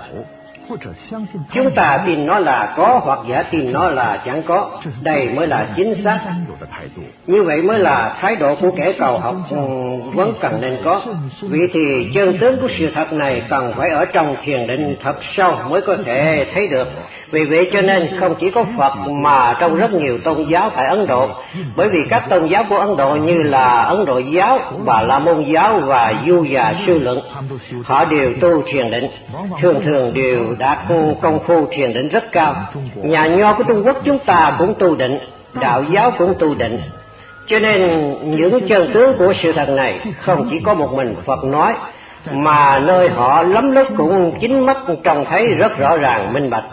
chúng ta tin nó là có hoặc giả tin nó là chẳng có. Đây mới là chính xác. Như vậy mới là thái độ của kẻ cầu học vẫn cần nên có. Vì thì chân tướng của sự thật này cần phải ở trong thiền định thật sâu mới có thể thấy được. Vì vậy cho nên không chỉ có Phật mà trong rất nhiều tôn giáo tại Ấn Độ. Bởi vì các tôn giáo của Ấn Độ như là Ấn Độ giáo, Bà La Môn giáo và Du Già Sư Luận, họ đều tu thiền định, thường thường đều đạt công phu thiền định rất cao. Nhà Nho của Trung Quốc chúng ta cũng tu định, đạo giáo cũng tu định. Cho nên những chân tướng của sự thật này không chỉ có một mình Phật nói, mà nơi họ lắm lúc cũng chính mắt trông thấy rất rõ ràng minh bạch.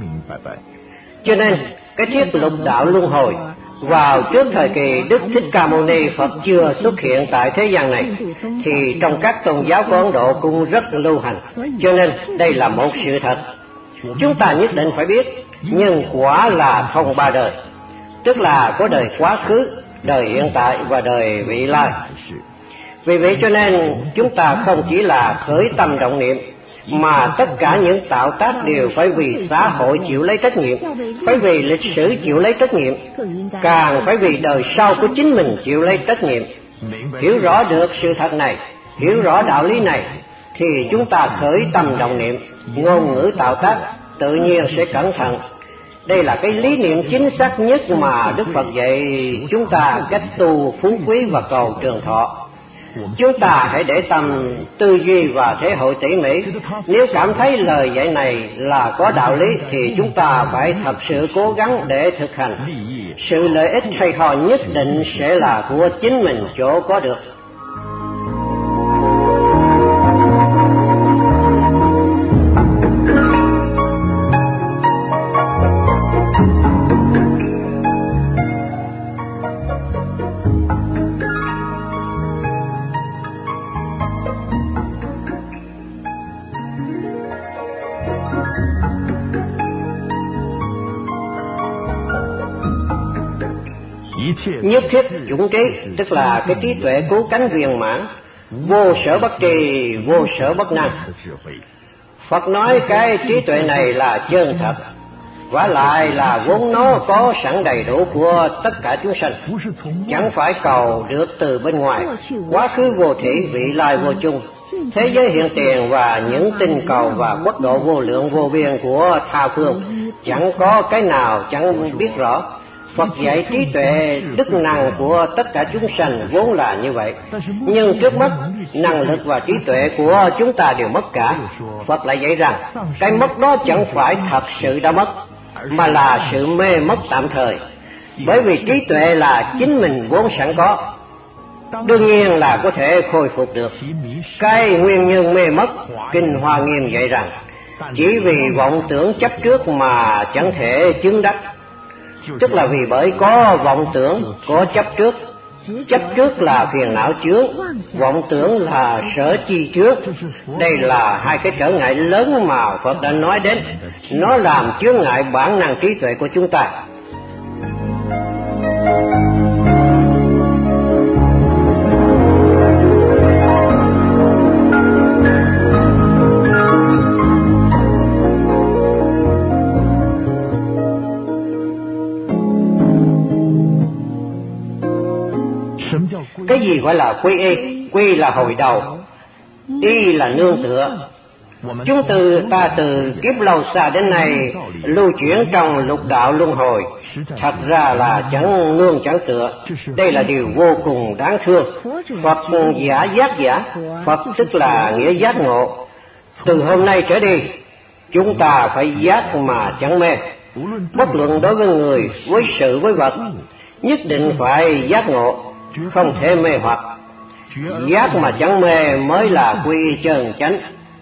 Cho nên cái thuyết lục đạo luân hồi vào trước thời kỳ Đức Thích Ca Mâu Ni Phật chưa xuất hiện tại thế gian này, thì trong các tôn giáo của Ấn Độ cũng rất lưu hành. Cho nên đây là một sự thật chúng ta nhất định phải biết. Nhưng quả là thông ba đời, tức là có đời quá khứ, đời hiện tại và đời vị lai. Vì vậy cho nên chúng ta không chỉ là khởi tâm động niệm, mà tất cả những tạo tác đều phải vì xã hội chịu lấy trách nhiệm, phải vì lịch sử chịu lấy trách nhiệm, càng phải vì đời sau của chính mình chịu lấy trách nhiệm. Hiểu rõ được sự thật này, hiểu rõ đạo lý này, thì chúng ta khởi tâm động niệm, ngôn ngữ tạo tác tự nhiên sẽ cẩn thận. Đây là cái lý niệm chính xác nhất mà Đức Phật dạy chúng ta cách tu phú quý và cầu trường thọ. Chúng ta hãy để tâm tư duy và thể hội tỉ mỉ. Nếu cảm thấy lời dạy này là có đạo lý thì chúng ta phải thật sự cố gắng để thực hành. Sự lợi ích hay ho nhất định sẽ là của chính mình chỗ có được. Nhất thiết chủng trí, tức là cái trí tuệ cứu cánh viên mãn, vô sở bất trì, vô sở bất năng. Phật nói cái trí tuệ này là chân thật, vả lại là vốn nó có sẵn đầy đủ của tất cả chúng sanh, chẳng phải cầu được từ bên ngoài. Quá khứ vô thủy, vị lai vô chung, thế giới hiện tiền và những tinh cầu và quốc độ vô lượng vô biên của tha phương, chẳng có cái nào chẳng biết rõ. Phật dạy trí tuệ đức năng của tất cả chúng sanh vốn là như vậy, nhưng trước mắt năng lực và trí tuệ của chúng ta đều mất cả. Phật lại dạy rằng cái mất đó chẳng phải thật sự đã mất, mà là sự mê mất tạm thời. Bởi vì trí tuệ là chính mình vốn sẵn có, đương nhiên là có thể khôi phục được. Cái nguyên nhân mê mất, Kinh Hoa Nghiêm dạy rằng chỉ vì vọng tưởng chấp trước mà chẳng thể chứng đắc, tức là vì bởi có vọng tưởng, có chấp trước. Chấp trước là phiền não chướng, vọng tưởng là sở chi trước. Đây là hai cái trở ngại lớn mà Phật đã nói đến. Nó làm chướng ngại bản năng trí tuệ của chúng ta. Cái gì gọi là quy y? Quy là hồi đầu, y là nương tựa. Chúng từ ta từ kiếp lâu xa đến nay lưu chuyển trong lục đạo luân hồi, thật ra là chẳng nương chẳng tựa. Đây là điều vô cùng đáng thương. Phật giả giác giả, Phật tức là nghĩa giác ngộ. Từ hôm nay trở đi, chúng ta phải giác mà chẳng mê. Bất luận đối với người, với sự, với vật, nhất định phải giác ngộ, không thể mê hoặc. Giác mà chẳng mê mới là quy chân chánh.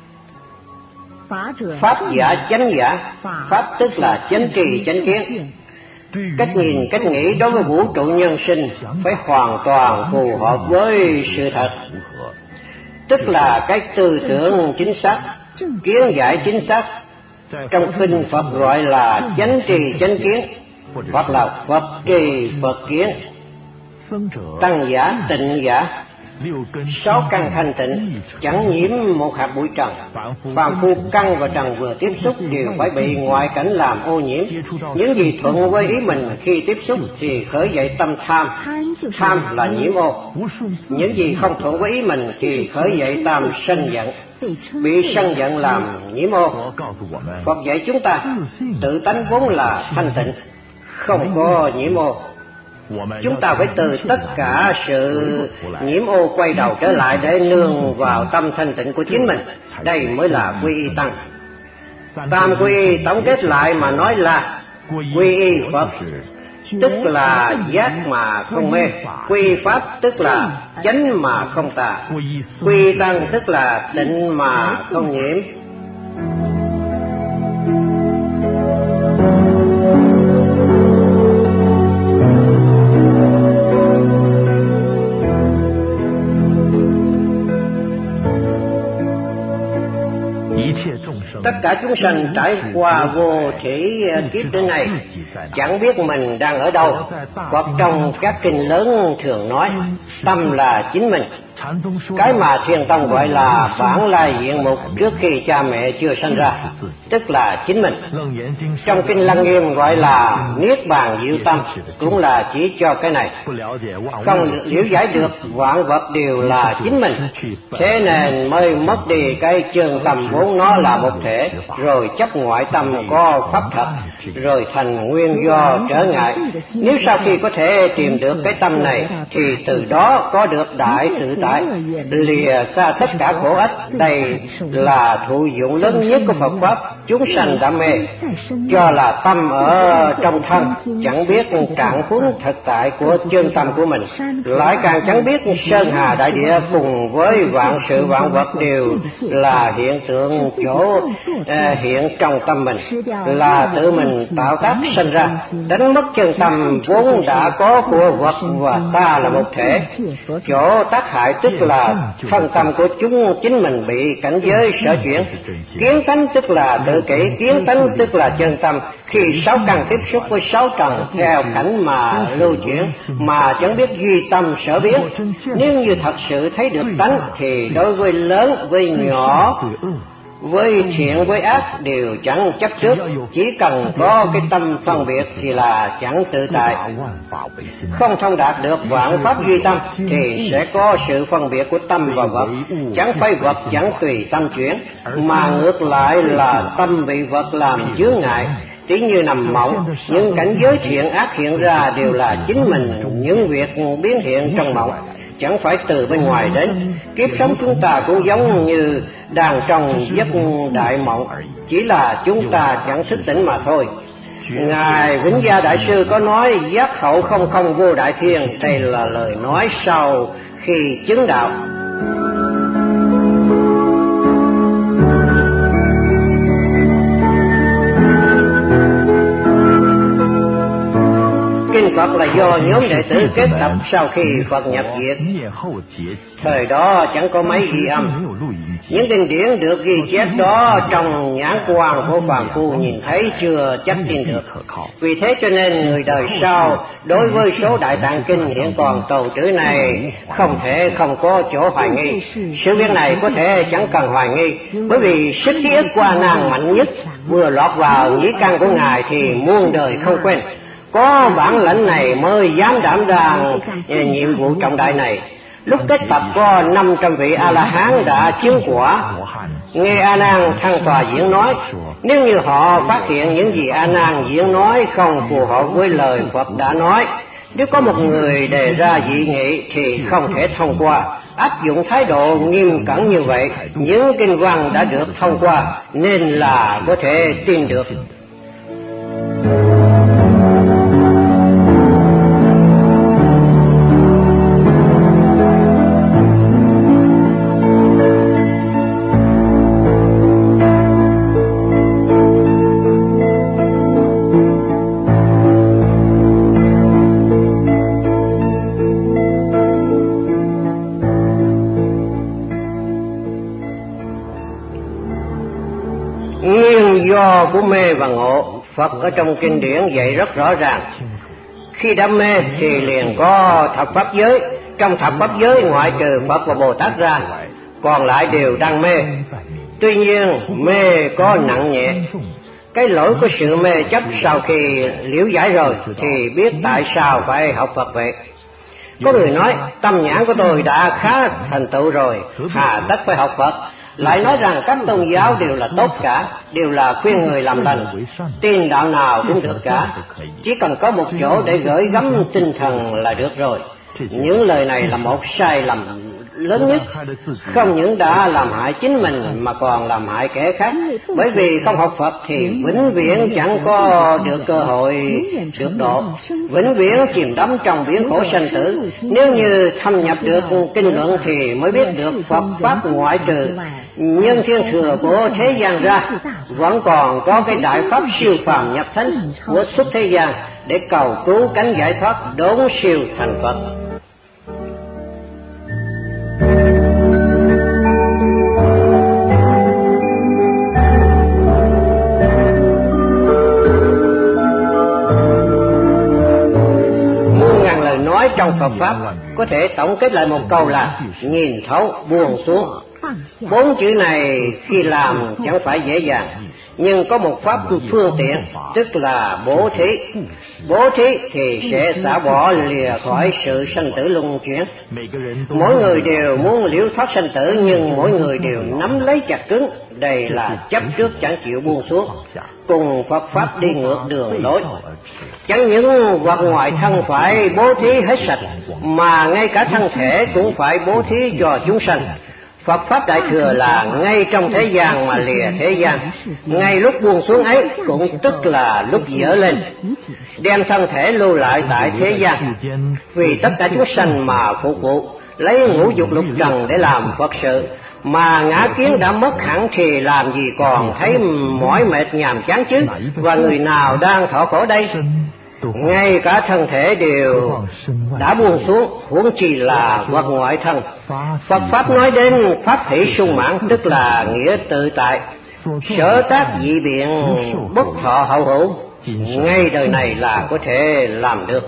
Pháp giả chánh giả, pháp tức là chánh trì chánh kiến. Cách nhìn, cách nghĩ đối với vũ trụ nhân sinh phải hoàn toàn phù hợp với sự thật, tức là cái tư tưởng chính xác, kiến giải chính xác. Trong kinh Phật gọi là chánh trì chánh kiến, hoặc là Phật trì Phật kiến. Tăng giả, tịnh giả, sáu căn thanh tịnh, chẳng nhiễm một hạt bụi trần. Phàm phu căn và trần vừa tiếp xúc đều phải bị ngoại cảnh làm ô nhiễm. Những gì thuận với ý mình khi tiếp xúc thì khởi dậy tâm tham, tham là nhiễm ô. Những gì không thuận với ý mình thì khởi dậy tâm sân giận, bị sân giận làm nhiễm ô. Phật dạy chúng ta tự tánh vốn là thanh tịnh, không có nhiễm ô. Chúng ta phải từ tất cả sự nhiễm ô quay đầu trở lại để nương vào tâm thanh tịnh của chính mình. Đây mới là quy y tăng. Tam quy y tổng kết lại mà nói là quy y Phật tức là giác mà không mê, quy y Pháp tức là chánh mà không tà, quy y tăng tức là tịnh mà không nhiễm. Tất cả chúng sanh trải qua vô thủy kiếp đến nay chẳng biết mình đang ở đâu. Hoặc trong các kinh lớn thường nói tâm là chính mình. Cái mà Thiền Tông gọi là bản lai diện mục trước khi cha mẹ chưa sanh ra, tức là chính mình. Trong kinh Lăng Nghiêm gọi là niết bàn diệu tâm, cũng là chỉ cho cái này. Không liễu giải được vạn vật đều là chính mình, thế nên mới mất đi cái chân tâm vốn nó là một thể, rồi chấp ngoại tâm có pháp thật, rồi thành nguyên do trở ngại. Nếu sau khi có thể tìm được cái tâm này thì từ đó có được đại tự tại, lìa xa tất cả khổ ách. Đây là thụ dụng lớn nhất của Phật Pháp. Chúng sanh đã mê, cho là tâm ở trong thân, chẳng biết trạng huống thực tại của chân tâm của mình, lại càng chẳng biết sơn hà đại địa cùng với vạn sự vạn vật đều là hiện tượng chỗ à, hiện trong tâm mình, là tự mình tạo tác sinh ra, đánh mất chân tâm vốn đã có của vật và ta là một thể. Chỗ tác hại tức là phân tâm của chúng chính mình bị cảnh giới sở chuyển. Kiến tánh tức là tự kỷ, kiến tánh tức là chân tâm. Khi sáu căn tiếp xúc với sáu trần theo cảnh mà lưu chuyển, mà chẳng biết duy tâm sở biến. Nếu như thật sự thấy được tánh thì đối với lớn với nhỏ, với thiện với ác đều chẳng chấp trước. Chỉ cần có cái tâm phân biệt thì là chẳng tự tại. Không thông đạt được vạn pháp duy tâm thì sẽ có sự phân biệt của tâm và vật. Chẳng phải vật chẳng tùy tâm chuyển, mà ngược lại là tâm bị vật làm chướng ngại. Tí như nằm mộng, những cảnh giới thiện ác hiện ra đều là chính mình những việc biến hiện trong mộng, chẳng phải từ bên ngoài đến. Kiếp sống chúng ta cũng giống như đang trong giấc đại mộng, chỉ là chúng ta chẳng thức tỉnh mà thôi. Ngài Vĩnh Gia Đại Sư có nói giác hậu không không vô đại thiên, đây là lời nói sau khi chứng đạo. Kinh Phật là do nhóm đệ tử kết tập sau khi Phật nhập diệt. Thời đó chẳng có mấy ghi âm. Những kinh điển được ghi chép đó trong nhãn quan của phàm phu nhìn thấy chưa chắc tin được. Vì thế cho nên người đời sau đối với số Đại Tạng Kinh hiện còn tồn trữ này không thể không có chỗ hoài nghi. Sự việc này có thể chẳng cần hoài nghi, bởi vì sức ký ức của A Nan mạnh nhất vừa lọt vào nhĩ căn của Ngài thì muôn đời không quên. Có bản lĩnh này mới dám đảm đang nhiệm vụ trọng đại này. Lúc kết tập có năm trăm vị A-la-hán đã chứng quả. Nghe A Nan thăng tòa diễn nói, nếu như họ phát hiện những gì A Nan diễn nói không phù hợp với lời Phật đã nói, nếu có một người đề ra dị nghị thì không thể thông qua. Áp dụng thái độ nghiêm cẩn như vậy, những kinh văn đã được thông qua nên là có thể tin được. Do của mê và ngộ, Phật ở trong kinh điển dạy rất rõ ràng. Khi đam mê thì liền có thập pháp giới, trong thập pháp giới ngoại trừ Phật và Bồ Tát ra, còn lại đều đang mê. Tuy nhiên mê có nặng nhẹ. Cái lỗi của sự mê chấp sau khi liễu giải rồi thì biết tại sao phải học Phật vậy. Có người nói tâm nhãn của tôi đã khá thành tựu rồi, hà tất phải học Phật. Lại nói rằng các tôn giáo đều là tốt cả, đều là khuyên người làm lành, tin đạo nào cũng được cả, chỉ cần có một chỗ để gửi gắm tinh thần là được rồi. Những lời này là một sai lầm lớn nhất, không những đã làm hại chính mình mà còn làm hại kẻ khác. Bởi vì không học Phật thì vĩnh viễn chẳng có được cơ hội được độ, vĩnh viễn chìm đắm trong biển khổ sanh tử. Nếu như thâm nhập được kinh luận thì mới biết được Phật pháp ngoại trừ nhân thiên thừa của thế gian ra, vẫn còn có cái đại pháp siêu phàm nhập thánh của xuất thế gian để cầu cứu cánh giải thoát đốn siêu thành Phật. Trong Phật pháp có thể tổng kết lại một câu là nhìn thấu buông xuống. Bốn chữ này khi làm chẳng phải dễ dàng, nhưng có một pháp phương tiện, tức là bố thí. Bố thí thì sẽ xả bỏ lìa khỏi sự sanh tử luân chuyển. Mỗi người đều muốn liễu thoát sanh tử, nhưng mỗi người đều nắm lấy chặt cứng, đây là chấp trước chẳng chịu buông xuống, cùng Phật pháp đi ngược đường lối. Chẳng những vật ngoại thân phải bố thí hết sạch, mà ngay cả thân thể cũng phải bố thí cho chúng sanh. Phật pháp đại thừa là ngay trong thế gian mà lìa thế gian, ngay lúc buông xuống ấy cũng tức là lúc dở lên, đem thân thể lưu lại tại thế gian, vì tất cả chúng sanh mà phục vụ, lấy ngũ dục lục trần để làm Phật sự. Mà ngã kiến đã mất hẳn thì làm gì còn thấy mỏi mệt nhàm chán chứ, và người nào đang thọ khổ đây? Ngay cả thân thể đều đã buông xuống, huống chi là vật ngoại thân. Phật pháp nói đến pháp hỷ sung mãn, tức là nghĩa tự tại, sở tác dị biện, bất thọ hậu hữu, ngay đời này là có thể làm được.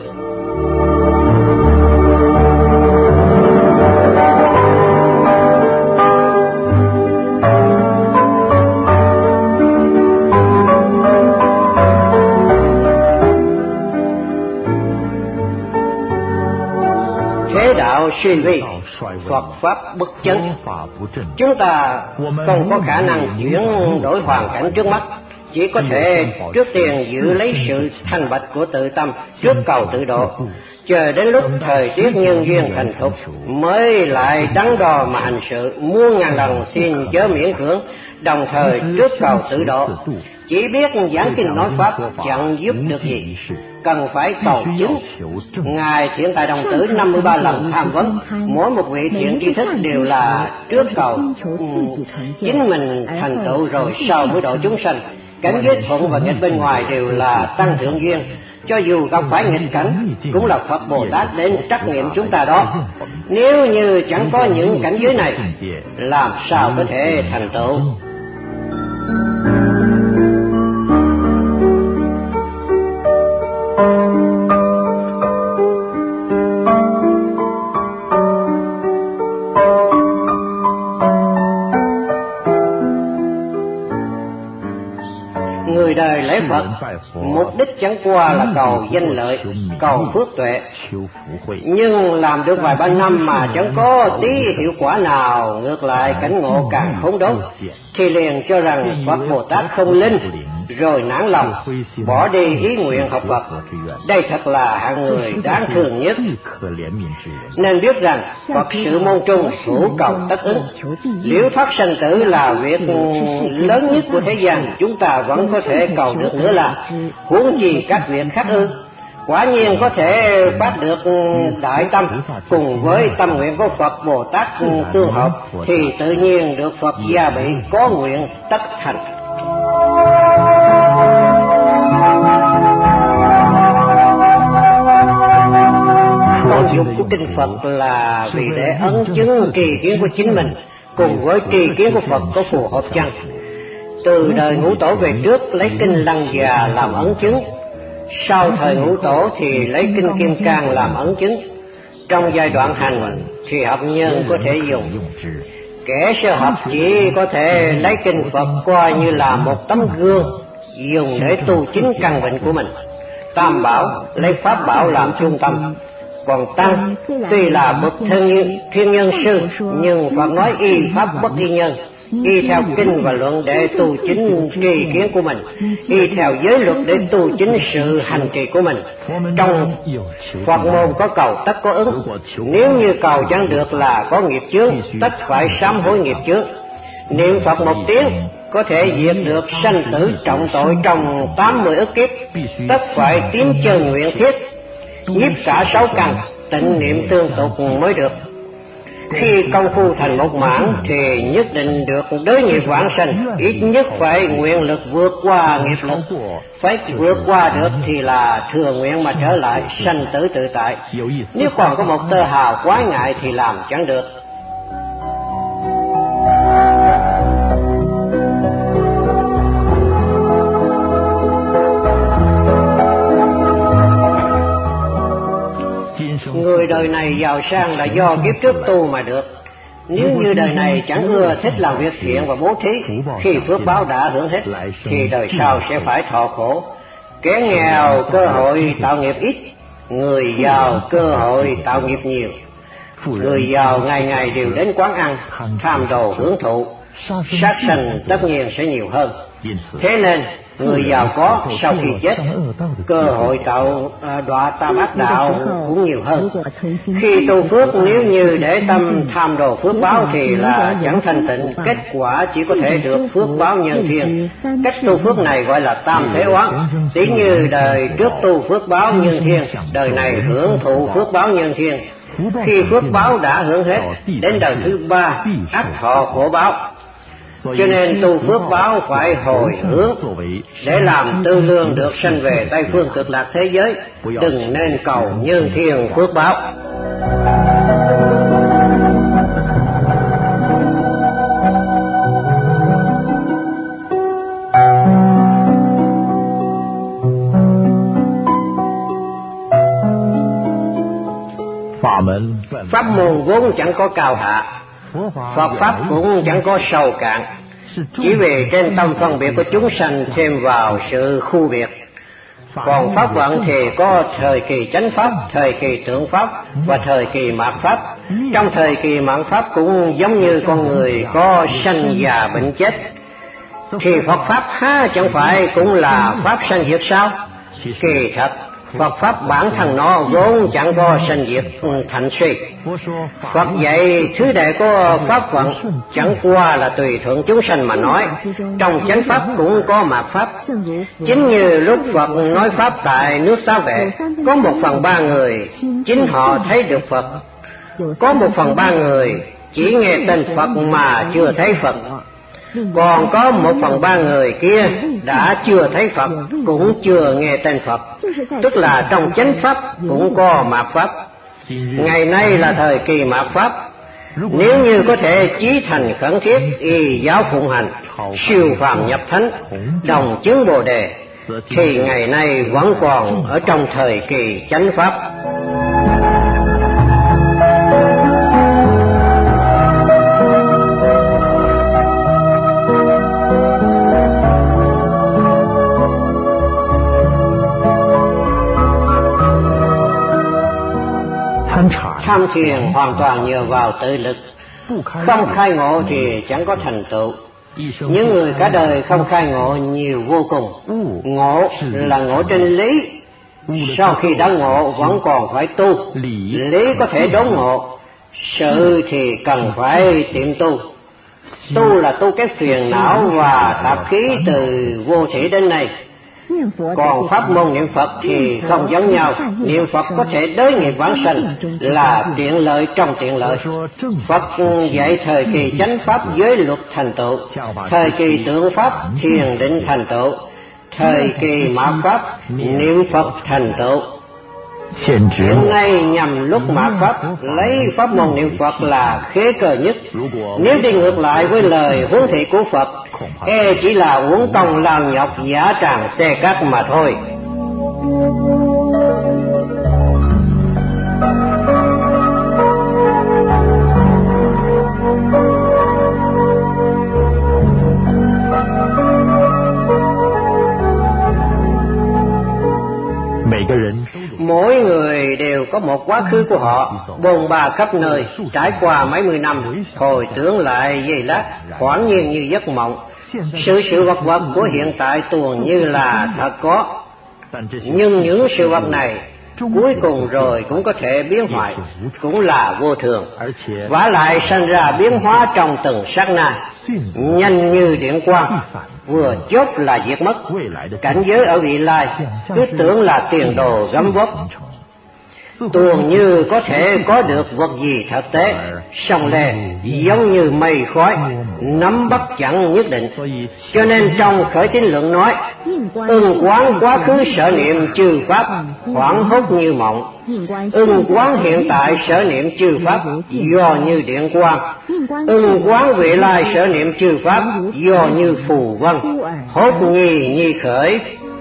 Đạo suy vi, Phật pháp bất chánh, chúng ta không có khả năng chuyển đổi hoàn cảnh trước mắt, chỉ có thể trước tiên giữ lấy sự thanh bạch của tự tâm trước cầu tự độ, chờ đến lúc thời tiết nhân duyên thành thục mới lại đắn đo mà hành sự. Muôn ngàn lần xin chớ miễn cưỡng, đồng thời trước cầu tự độ. chỉ biết giảng kinh nói pháp chẳng giúp được gì, cần phải cầu chứng. Ngài Thiện Tài Đồng Tử năm mươi ba lần tham vấn, mỗi một vị thiện tri thức đều là trước cầu chính mình thành tựu rồi sau mới độ chúng sanh. Cảnh giới thuận và nghịch bên ngoài đều là tăng thượng duyên, cho dù gặp phải nghịch cảnh cũng là Phật Bồ Tát đến trắc nghiệm chúng ta đó. Nếu như chẳng có những cảnh giới này, làm sao có thể thành tựu? Người đời lễ Phật mục đích chẳng qua là cầu danh lợi, cầu phước tuệ, nhưng làm được vài ba năm mà chẳng có tí hiệu quả nào, ngược lại cảnh ngộ càng khốn đốn, thì liền cho rằng Phật Bồ Tát không linh, rồi nản lòng bỏ đi ý nguyện học Phật. Đây thật là hạng người đáng thương nhất. Nên biết rằng Phật sự môn trung, hữu cầu tất ứng. Liễu thoát sanh tử là việc lớn nhất của thế gian, chúng ta vẫn có thể cầu được nữa là huống chi các việc khác ư? Quả nhiên có thể phát được đại tâm cùng với tâm nguyện của Phật Bồ Tát tương hợp, thì tự nhiên được Phật gia bị, có nguyện tất thành. Công dụng của kinh Phật là vì để ấn chứng tri kiến của chính mình cùng với tri kiến của Phật có phù hợp chăng. Từ đời Ngũ Tổ về trước lấy kinh Lăng Già làm ấn chứng, sau thời Ngũ Tổ thì lấy kinh Kim Cang làm ấn chứng. Trong giai đoạn hành thì học nhân có thể dùng, kẻ sơ học chỉ có thể lấy kinh Phật coi như là một tấm gương dùng để tu chính căn bệnh của mình. Tam bảo lấy pháp bảo làm trung tâm, còn tăng tuy là bậc thiên, thiên nhân sư, nhưng Phật nói y pháp bất y nhân, y theo kinh và luận để tu chính tri kiến của mình, y theo giới luật để tu chính sự hành trì của mình. Trong Phật môn có cầu tất có ứng, nếu như cầu chẳng được là có nghiệp chướng, tất phải sám hối nghiệp chướng. Niệm Phật một tiếng có thể diệt được sanh tử trọng tội trong tám mươi ức kiếp, tất phải tiến chân nguyện thiết, nhiếp xả sáu căn, tịnh niệm tương tục mới được. Khi công phu thành một mãn thì nhất định được đối nghiệp vãng sanh, ít nhất phải nguyện lực vượt qua nghiệp lực, phải vượt qua được thì là thừa nguyện mà trở lại sanh tử tự tại. Nếu còn có một tơ hào quái ngại thì làm chẳng được. Người đời này giàu sang là do kiếp trước tu mà được. Nếu như đời này chẳng ưa thích làm việc thiện và bố thí, khi phước báo đã hưởng hết thì đời sau sẽ phải thọ khổ. Kẻ nghèo cơ hội tạo nghiệp ít, người giàu cơ hội tạo nghiệp nhiều. Người giàu ngày ngày đều đến quán ăn, tham đồ hưởng thụ, sát sanh tất nhiên sẽ nhiều hơn. Thế nên người giàu có sau khi chết cơ hội tạo đọa tam ác đạo cũng nhiều hơn. Khi tu phước nếu như để tâm tham đồ phước báo thì là chẳng thanh tịnh, kết quả chỉ có thể được phước báo nhân thiên. Cách tu phước này gọi là tam thế oán. Tỷ như đời trước tu phước báo nhân thiên, đời này hưởng thụ phước báo nhân thiên. Khi phước báo đã hưởng hết, đến đời thứ ba ắt thọ khổ báo. Cho nên tu phước báo phải hồi hướng để làm tư lương được sanh về Tây phương cực lạc thế giới, đừng nên cầu nhân thiên phước báo. Pháp môn vốn chẳng có cao hạ, Phật pháp cũng chẳng có sâu cạn, chỉ vì trên tâm phân biệt của chúng sanh thêm vào sự khu biệt. Còn pháp vận thì có thời kỳ chánh pháp, thời kỳ tượng pháp và thời kỳ mạt pháp. Trong thời kỳ mạt pháp cũng giống như con người có sanh già bệnh chết, thì Phật pháp há chẳng phải cũng là pháp sanh diệt sao? Kỳ thật Phật pháp bản thân nó vốn chẳng có sanh diệt thành suy. Phật dạy thứ đệ của pháp vận chẳng qua là tùy thuận chúng sanh mà nói. Trong chánh pháp cũng có mạt pháp. Chính như lúc Phật nói pháp tại nước Xá Vệ, có một phần ba người chính họ thấy được Phật, có một phần ba người chỉ nghe tên Phật mà chưa thấy Phật, còn có một phần ba người kia đã chưa thấy Phật cũng chưa nghe tên Phật, tức là trong chánh pháp cũng có mạt pháp. Ngày nay là thời kỳ mạt pháp. Nếu như có thể chí thành khẩn thiết y giáo phụng hành, siêu phàm nhập thánh, đồng chứng Bồ đề, thì ngày nay vẫn còn ở trong thời kỳ chánh pháp. Tham thiền hoàn toàn nhờ vào tự lực, không khai ngộ thì chẳng có thành tựu. Những người cả đời không khai ngộ nhiều vô cùng. Ngộ là ngộ trên lý, sau khi đã ngộ vẫn còn phải tu. Lý có thể đốn ngộ, sự thì cần phải tiệm tu. Tu là tu cái phiền não và tạp khí từ vô thủy đến nay. Còn pháp môn niệm Phật thì không giống nhau. Niệm Phật có thể đới nghiệp vãng sanh, là tiện lợi trong tiện lợi. Phật dạy thời kỳ chánh pháp giới luật thành tựu, thời kỳ tượng pháp thiền định thành tựu, thời kỳ mạt pháp niệm Phật thành tựu. Hiện nay nhằm lúc mạt pháp lấy pháp môn niệm Phật là khế cơ nhất. Nếu đi ngược lại với lời huấn thị của Phật, e chỉ là uổng công lao nhọc giả tràng xe cát mà thôi. Mỗi người đều có một quá khứ của họ, bồn ba khắp nơi, trải qua mấy mươi năm, hồi tưởng lại giây lát, hoảng nhiên như giấc mộng. Sự sự vật vật của hiện tại tuồn như là thật có, nhưng những sự vật này cuối cùng rồi cũng có thể biến hoại, cũng là vô thường, vả lại sanh ra biến hóa trong từng sát na, nhanh như điện quang, vừa chốt là diệt mất. Cảnh giới ở vị lai cứ tưởng là tiền đồ gấm vóc, tuồn như có thể có được vật gì thực tế, song lè giống như mây khói, nắm bắt chẳng nhất định. Cho nên trong khởi tín luận nói, ưng quán quá khứ sở niệm chư pháp, hoảng hốt như mộng. Ưng quán hiện tại sở niệm chư pháp, do như điện quang. Ưng quán vị lai sở niệm chư pháp, do như phù vân, hốt nhi nhi khởi.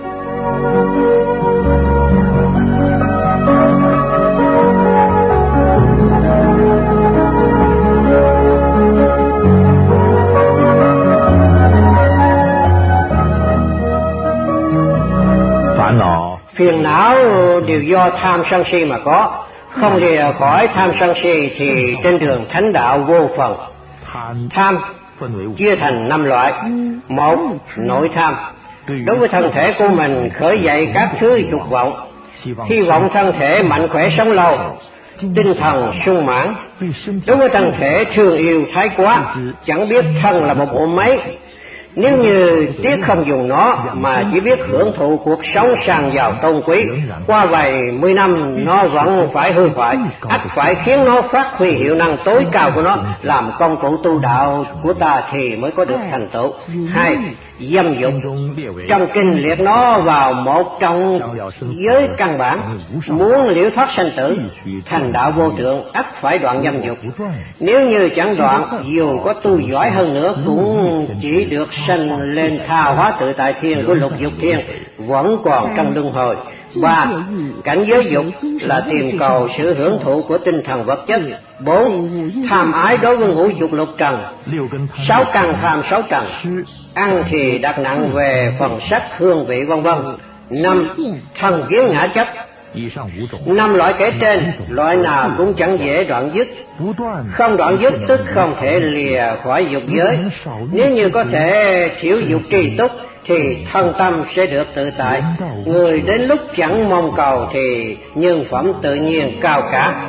Phiền não đều do tham sân si mà có, không lìa khỏi tham sân si thì trên đường thánh đạo vô phần. Tham chia thành năm loại. Một, nội tham. Đối với thân thể của mình khởi dậy các thứ dục vọng, hy vọng thân thể mạnh khỏe sống lâu, tinh thần sung mãn. Đối với thân thể thương yêu thái quá, chẳng biết thân là một bộ máy. Nếu như tiếc không dùng nó mà chỉ biết hưởng thụ cuộc sống sang giàu tôn quý, qua vài mươi năm nó vẫn phải hư hoại, ắt phải khiến nó phát huy hiệu năng tối cao của nó làm công cụ tu đạo của ta thì mới có được thành tựu. Hai, dâm dục. Trong kinh liệt nó vào một trong giới căn bản, muốn liễu thoát sanh tử, thành đạo vô thượng, ắt phải đoạn dâm dục. Nếu như chẳng đoạn, dù có tu giỏi hơn nữa cũng chỉ được sanh lên tha hóa tự tại thiên của lục dục thiên, vẫn còn trong luân hồi. Ba, cảnh giới dục là tìm cầu sự hưởng thụ của tinh thần vật chất. Bốn, tham ái đối với ngũ dục lục trần. Sáu căn tham sáu trần. Ăn thì đặt nặng về phần sắc hương vị vân vân. Năm, thân kiến ngã chấp. Năm loại kể trên, loại nào cũng chẳng dễ đoạn dứt. Không đoạn dứt tức không thể lìa khỏi dục giới. Nếu như có thể thiểu dục tri túc, thì thân tâm sẽ được tự tại. Người đến lúc chẳng mong cầu thì nhân phẩm tự nhiên cao cả.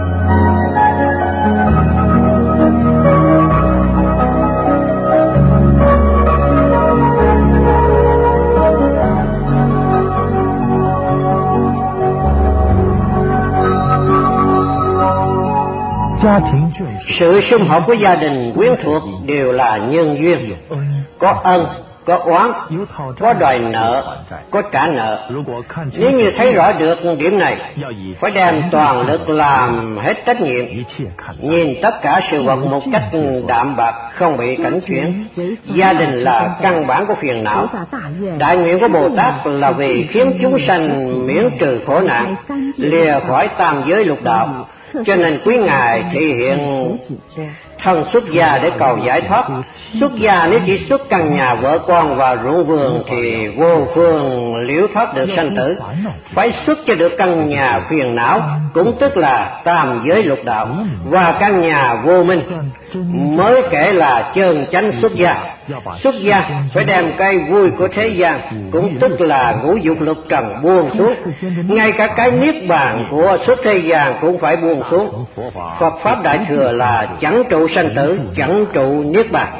Sự sum họp của gia đình quyến thuộc đều là nhân duyên, có ân, có oán, có đòi nợ, có trả nợ. Nếu như thấy rõ được điểm này, phải đem toàn lực làm hết trách nhiệm, nhìn tất cả sự vật một cách đạm bạc, không bị cảnh chuyển. Gia đình là căn bản của phiền não. Đại nguyện của Bồ Tát là vì khiến chúng sanh miễn trừ khổ nạn, lìa khỏi tam giới lục đạo. Cho nên quý ngài thể hiện thân xuất gia để cầu giải thoát. Xuất gia nếu chỉ xuất căn nhà vợ con vào ruộng vườn thì vô phương liễu thoát được sanh tử. Phải xuất cho được căn nhà phiền não, cũng tức là tam giới lục đạo, và căn nhà vô minh mới kể là chân chánh xuất gia. Xuất gia phải đem cái vui của thế gian, cũng tức là ngũ dục lục trần buông xuống. Ngay cả cái niết bàn của xuất thế gian cũng phải buông xuống. Phật pháp đại thừa là chẳng trụ sanh tử, chẳng trụ niết bàn.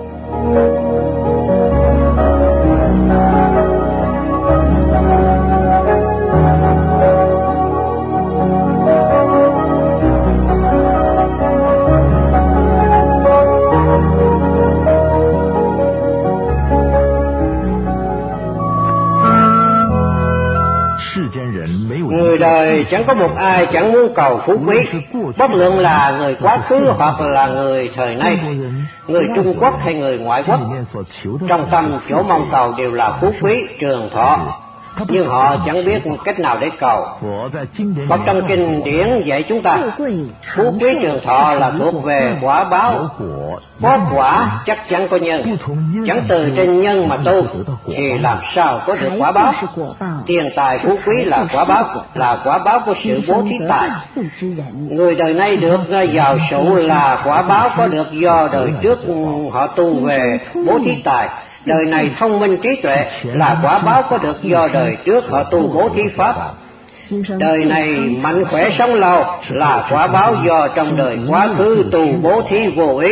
Người đời chẳng có một ai chẳng muốn cầu phú quý, bất luận là người quá khứ hoặc là người thời nay, người Trung Quốc hay người ngoại quốc. Trong tâm chỗ mong cầu đều là phú quý, trường thọ, nhưng họ chẳng biết một cách nào để cầu. Phật trong kinh điển dạy chúng ta, phú quý trường thọ là thuộc về quả báo. Có quả chắc chắn có nhân, chẳng từ trên nhân mà tu thì làm sao có được quả báo. Tiền tài phú quý là quả báo, là quả báo của sự bố thí tài. Người đời nay được giàu sụ là quả báo có được do đời trước họ tu về bố thí tài. Đời này thông minh trí tuệ là quả báo có được do đời trước họ tu bố thí pháp. Đời này mạnh khỏe sống lâu là quả báo do trong đời quá khứ tu bố thí vô ý.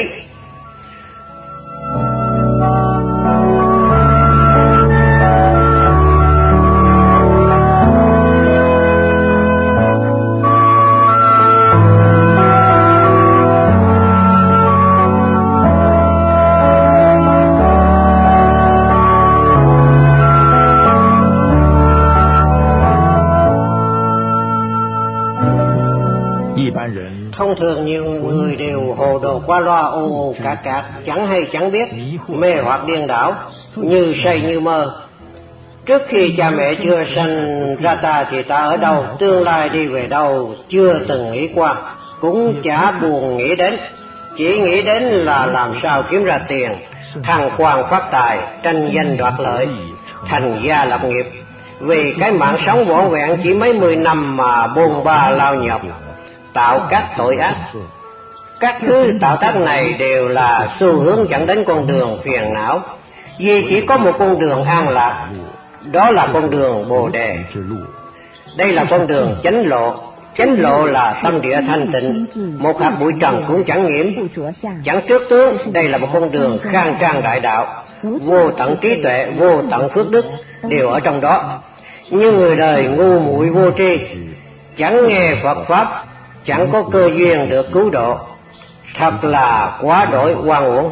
Thông thường nhiều người đều hồ đồ qua loa, ồ ồ cả cạc, chẳng hay chẳng biết, mê hoặc điên đảo, như say như mơ. Trước khi cha mẹ chưa sanh ra ta thì ta ở đâu, tương lai đi về đâu, chưa từng nghĩ qua, cũng chả buồn nghĩ đến. Chỉ nghĩ đến là làm sao kiếm ra tiền, thăng quan phát tài, tranh danh đoạt lợi, thành gia lập nghiệp. Vì cái mạng sống vỏn vẹn chỉ mấy mươi năm mà bôn ba lao nhọc, tạo các tội ác. Các thứ tạo tác này đều là xu hướng dẫn đến con đường phiền não, vì chỉ có một con đường an lạc, đó là con đường Bồ Đề. Đây là con đường chánh lộ. Chánh lộ là tâm địa thanh tịnh, một hạt bụi trần cũng chẳng nhiễm, chẳng trước tướng. Đây là một con đường khang trang đại đạo, vô tận trí tuệ, vô tận phước đức đều ở trong đó. Nhưng người đời ngu muội vô tri, chẳng nghe Phật pháp, chẳng có cơ duyên được cứu độ, thật là quá đổi oan uổng.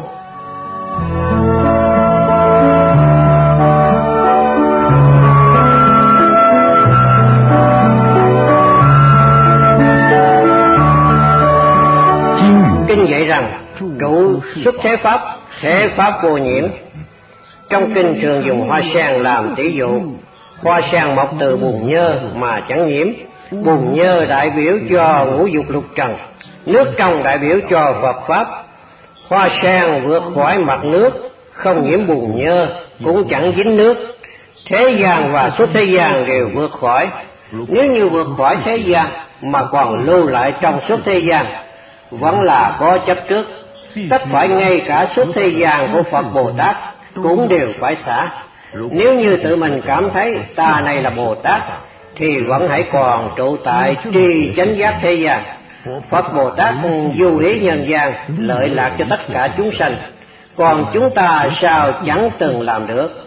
Kinh dạy rằng trụ xuất thế pháp, thế pháp vô nhiễm. Trong kinh thường dùng hoa sen làm tỷ dụ. Hoa sen mọc từ bùn nhơ mà chẳng nhiễm. Bùn nhơ đại biểu cho ngũ dục lục trần, nước trong đại biểu cho Phật pháp. Hoa sen vượt khỏi mặt nước, không nhiễm bùn nhơ, cũng chẳng dính nước. Thế gian và xuất thế gian đều vượt khỏi. Nếu như vượt khỏi thế gian mà còn lưu lại trong xuất thế gian, vẫn là có chấp trước. Tất phải ngay cả xuất thế gian của Phật Bồ Tát cũng đều phải xả. Nếu như tự mình cảm thấy ta này là Bồ Tát, thì vẫn hãy còn trụ tại tri chánh giác thế gian. Phật Bồ Tát du ý nhân gian, lợi lạc cho tất cả chúng sanh, còn chúng ta sao chẳng từng làm được.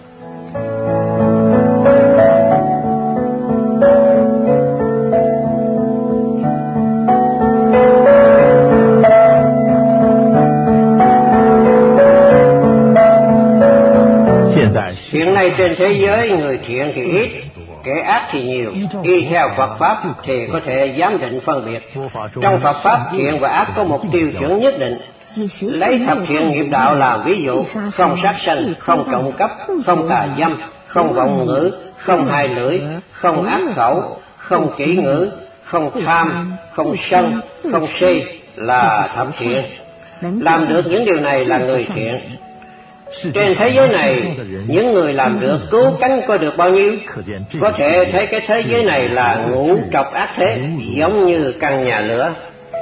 Hiện nay trên thế giới người thiện thì ít, kẻ ác thì nhiều. Y theo Phật Pháp thì có thể giám định phân biệt. Trong Phật Pháp, thiện và ác có một tiêu chuẩn nhất định. Lấy thập thiện nghiệp đạo làm ví dụ: không sát sanh, không trộm cắp, không tà dâm, không vọng ngữ, không hai lưỡi, không ác khẩu, không kỹ ngữ, không tham, không sân, không si là thập thiện. Làm được những điều này là người thiện. Trên thế giới này, những người làm được cứu cánh có được bao nhiêu? Có thể thấy cái thế giới này là ngũ trọc ác thế, giống như căn nhà lửa.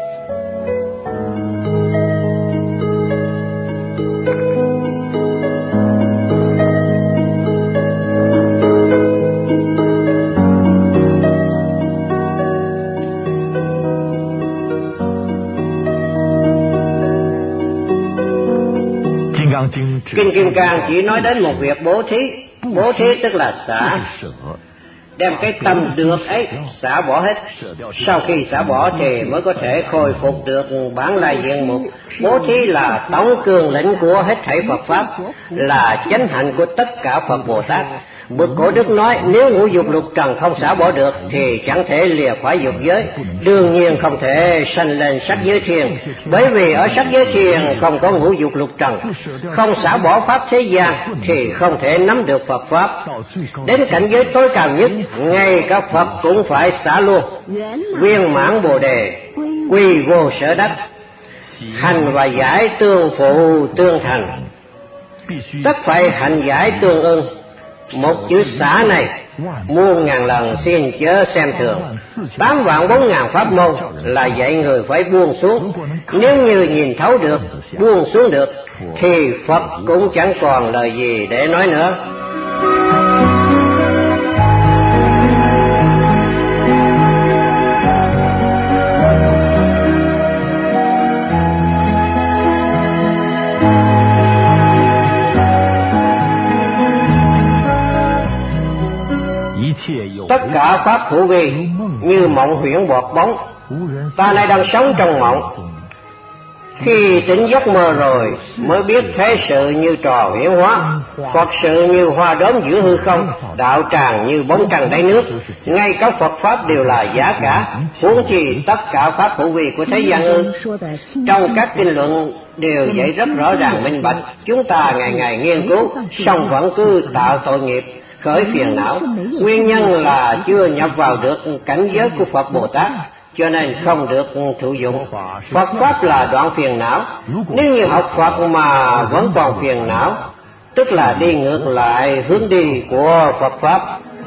Kinh Kim Cang chỉ nói đến một việc bố thí. Bố thí tức là xả, đem cái tâm được ấy xả bỏ hết. Sau khi xả bỏ thì mới có thể khôi phục được bản lai diện mục. Bố thí là tổng cương lĩnh của hết thảy Phật Pháp, là chánh hạnh của tất cả Phật Bồ Tát. Bậc Cổ Đức nói, nếu ngũ dục lục trần không xả bỏ được thì chẳng thể lìa khỏi dục giới, đương nhiên không thể sanh lên sắc giới thiền, bởi vì ở sắc giới thiền không có ngũ dục lục trần. Không xả bỏ pháp thế gian thì không thể nắm được Phật Pháp. Đến cảnh giới tối cao nhất, ngay cả Phật cũng phải xả luôn. Viên mãn Bồ Đề, quy vô sở đắc, hành và giải tương phụ tương thành, tất phải hành giải tương ưng. Một chữ xả này muôn ngàn lần xin chớ xem thường. Tám vạn bốn ngàn pháp môn là dạy người phải buông xuống. Nếu như nhìn thấu được, buông xuống được, thì Phật cũng chẳng còn lời gì để nói nữa. Tất cả pháp hữu vi như mộng huyễn bọt bóng. Ta nay đang sống trong mộng, khi tỉnh giấc mơ rồi mới biết thế sự như trò huyễn hóa, Phật sự như hoa đốm giữa hư không, đạo tràng như bóng trăng đáy nước. Ngay cả Phật Pháp đều là giả cả, huống chi tất cả pháp hữu vi của thế gian ư? Trong các kinh luận đều dạy rất rõ ràng minh bạch. Chúng ta ngày ngày nghiên cứu, song vẫn cứ tạo tội nghiệp, khởi phiền não. Nguyên nhân là chưa nhập vào được cảnh giới của Phật Bồ Tát, cho nên không được thụ dụng. Phật Pháp là đoạn phiền não. Nếu như học Phật mà vẫn còn phiền não, tức là đi ngược lại hướng đi của Phật Pháp.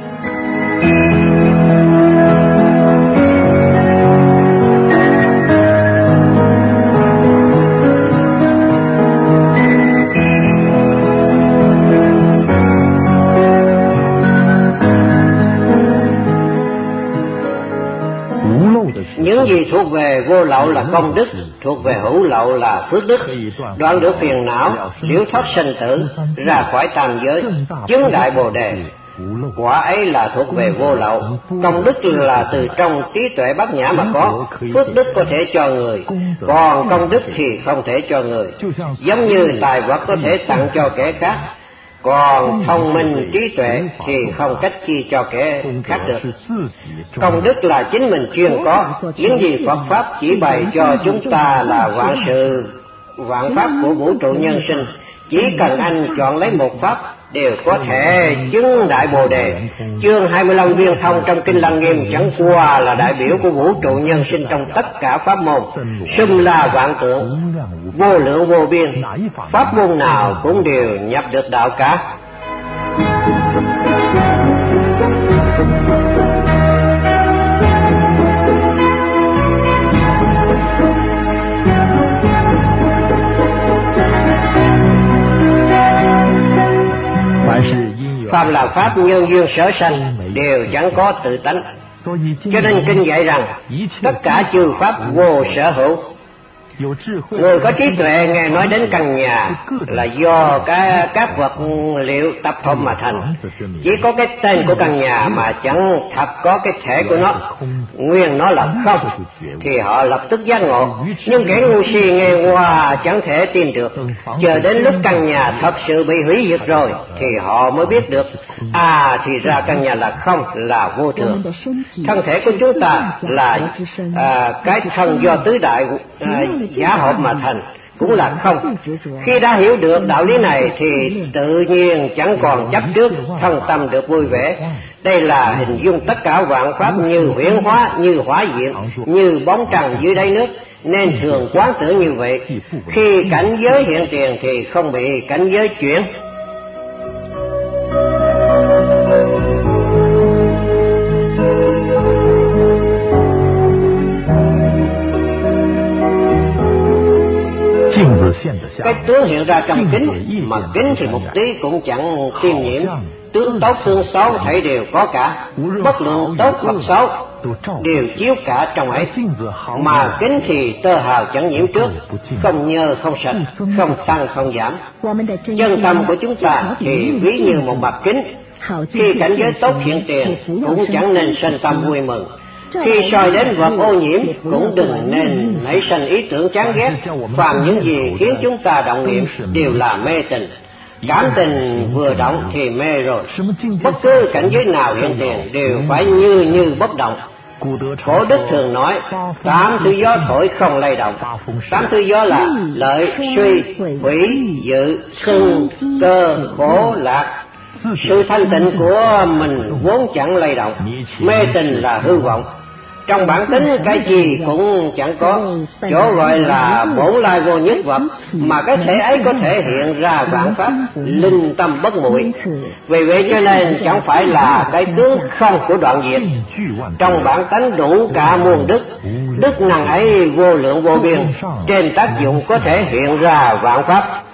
Những gì thuộc về vô lậu là công đức, thuộc về hữu lậu là phước đức. Đoạn được phiền não, liễu thoát sanh tử, ra khỏi tam giới, chứng đại Bồ Đề. Quả ấy là thuộc về vô lậu. Công đức là từ trong trí tuệ bát nhã mà có. Phước đức có thể cho người, còn công đức thì không thể cho người. Giống như tài vật có thể tặng cho kẻ khác, còn thông minh trí tuệ thì không cách chi cho kẻ khác được. Công đức là chính mình chuyên có. Những gì Phật Pháp chỉ bày cho chúng ta là vạn sự vạn pháp của vũ trụ nhân sinh. Chỉ cần anh chọn lấy một pháp đều có thể chứng đại Bồ Đề. Chương hai mươi lăm viên thông trong Kinh Lăng Nghiêm chẳng qua là đại biểu của vũ trụ nhân sinh trong tất cả pháp môn. Sum la vạn tượng, vô lượng vô biên, pháp môn nào cũng đều nhập được đạo cả. Pháp là pháp nhân duyên sở sanh, đều chẳng có tự tánh. Cho nên kinh dạy rằng tất cả chư pháp vô sở hữu. Người có trí tuệ nghe nói đến căn nhà là do các, các vật liệu tập hợp mà thành. Chỉ có cái tên của căn nhà mà chẳng thật có cái thể của nó, nguyên nó là không, thì họ lập tức giác ngộ. Nhưng kẻ ngu si nghe qua chẳng thể tin được, chờ đến lúc căn nhà thật sự bị hủy diệt rồi thì họ mới biết được, à thì ra căn nhà là không, là vô thường. Thân thể của chúng ta là à, cái thân do tứ đại à, giả hợp mà thành, cũng là không. Khi đã hiểu được đạo lý này thì tự nhiên chẳng còn chấp trước, thân tâm được vui vẻ. Đây là hình dung tất cả vạn pháp như huyễn hóa, như hỏa diệm, như bóng trần dưới đáy nước, nên thường quán tưởng như vậy. Khi cảnh giới hiện tiền thì không bị cảnh giới chuyển. Cái tướng hiện ra trong kính, mà kính thì một tí cũng chẳng tiêm nhiễm. Tướng tốt tướng xấu thảy đều có cả, bất luận tốt hoặc xấu đều chiếu cả trong ấy. Mà kính thì tơ hào chẳng nhiễm trước, không nhơ không sạch, không tăng không giảm. Chân tâm của chúng ta thì ví như một mặt kính. Khi cảnh giới tốt hiện tiền cũng chẳng nên sanh tâm vui mừng. Khi soi đến vật ô nhiễm cũng đừng nên nảy sanh ý tưởng chán ghét. Phàm những gì khiến chúng ta động niệm đều là mê tình. Cảm tình vừa động thì mê rồi. Bất cứ cảnh giới nào hiện tiền đều phải như như bất động. Cổ đức thường nói tám thứ gió thổi không lay động. Tám thứ gió là lợi, suy, hủy, dự, sưng, cơ, khổ, lạc. Sự thanh tịnh của mình vốn chẳng lay động. Mê tình là hư vọng. Trong bản tính cái gì cũng chẳng có, chỗ gọi là bổn lai vô nhất vật, mà cái thể ấy có thể hiện ra vạn pháp, linh tâm bất muội. Vì vậy cho nên chẳng phải là cái tướng không của đoạn diệt. Trong bản tánh đủ cả muôn đức, đức năng ấy vô lượng vô biên, trên tác dụng có thể hiện ra vạn pháp.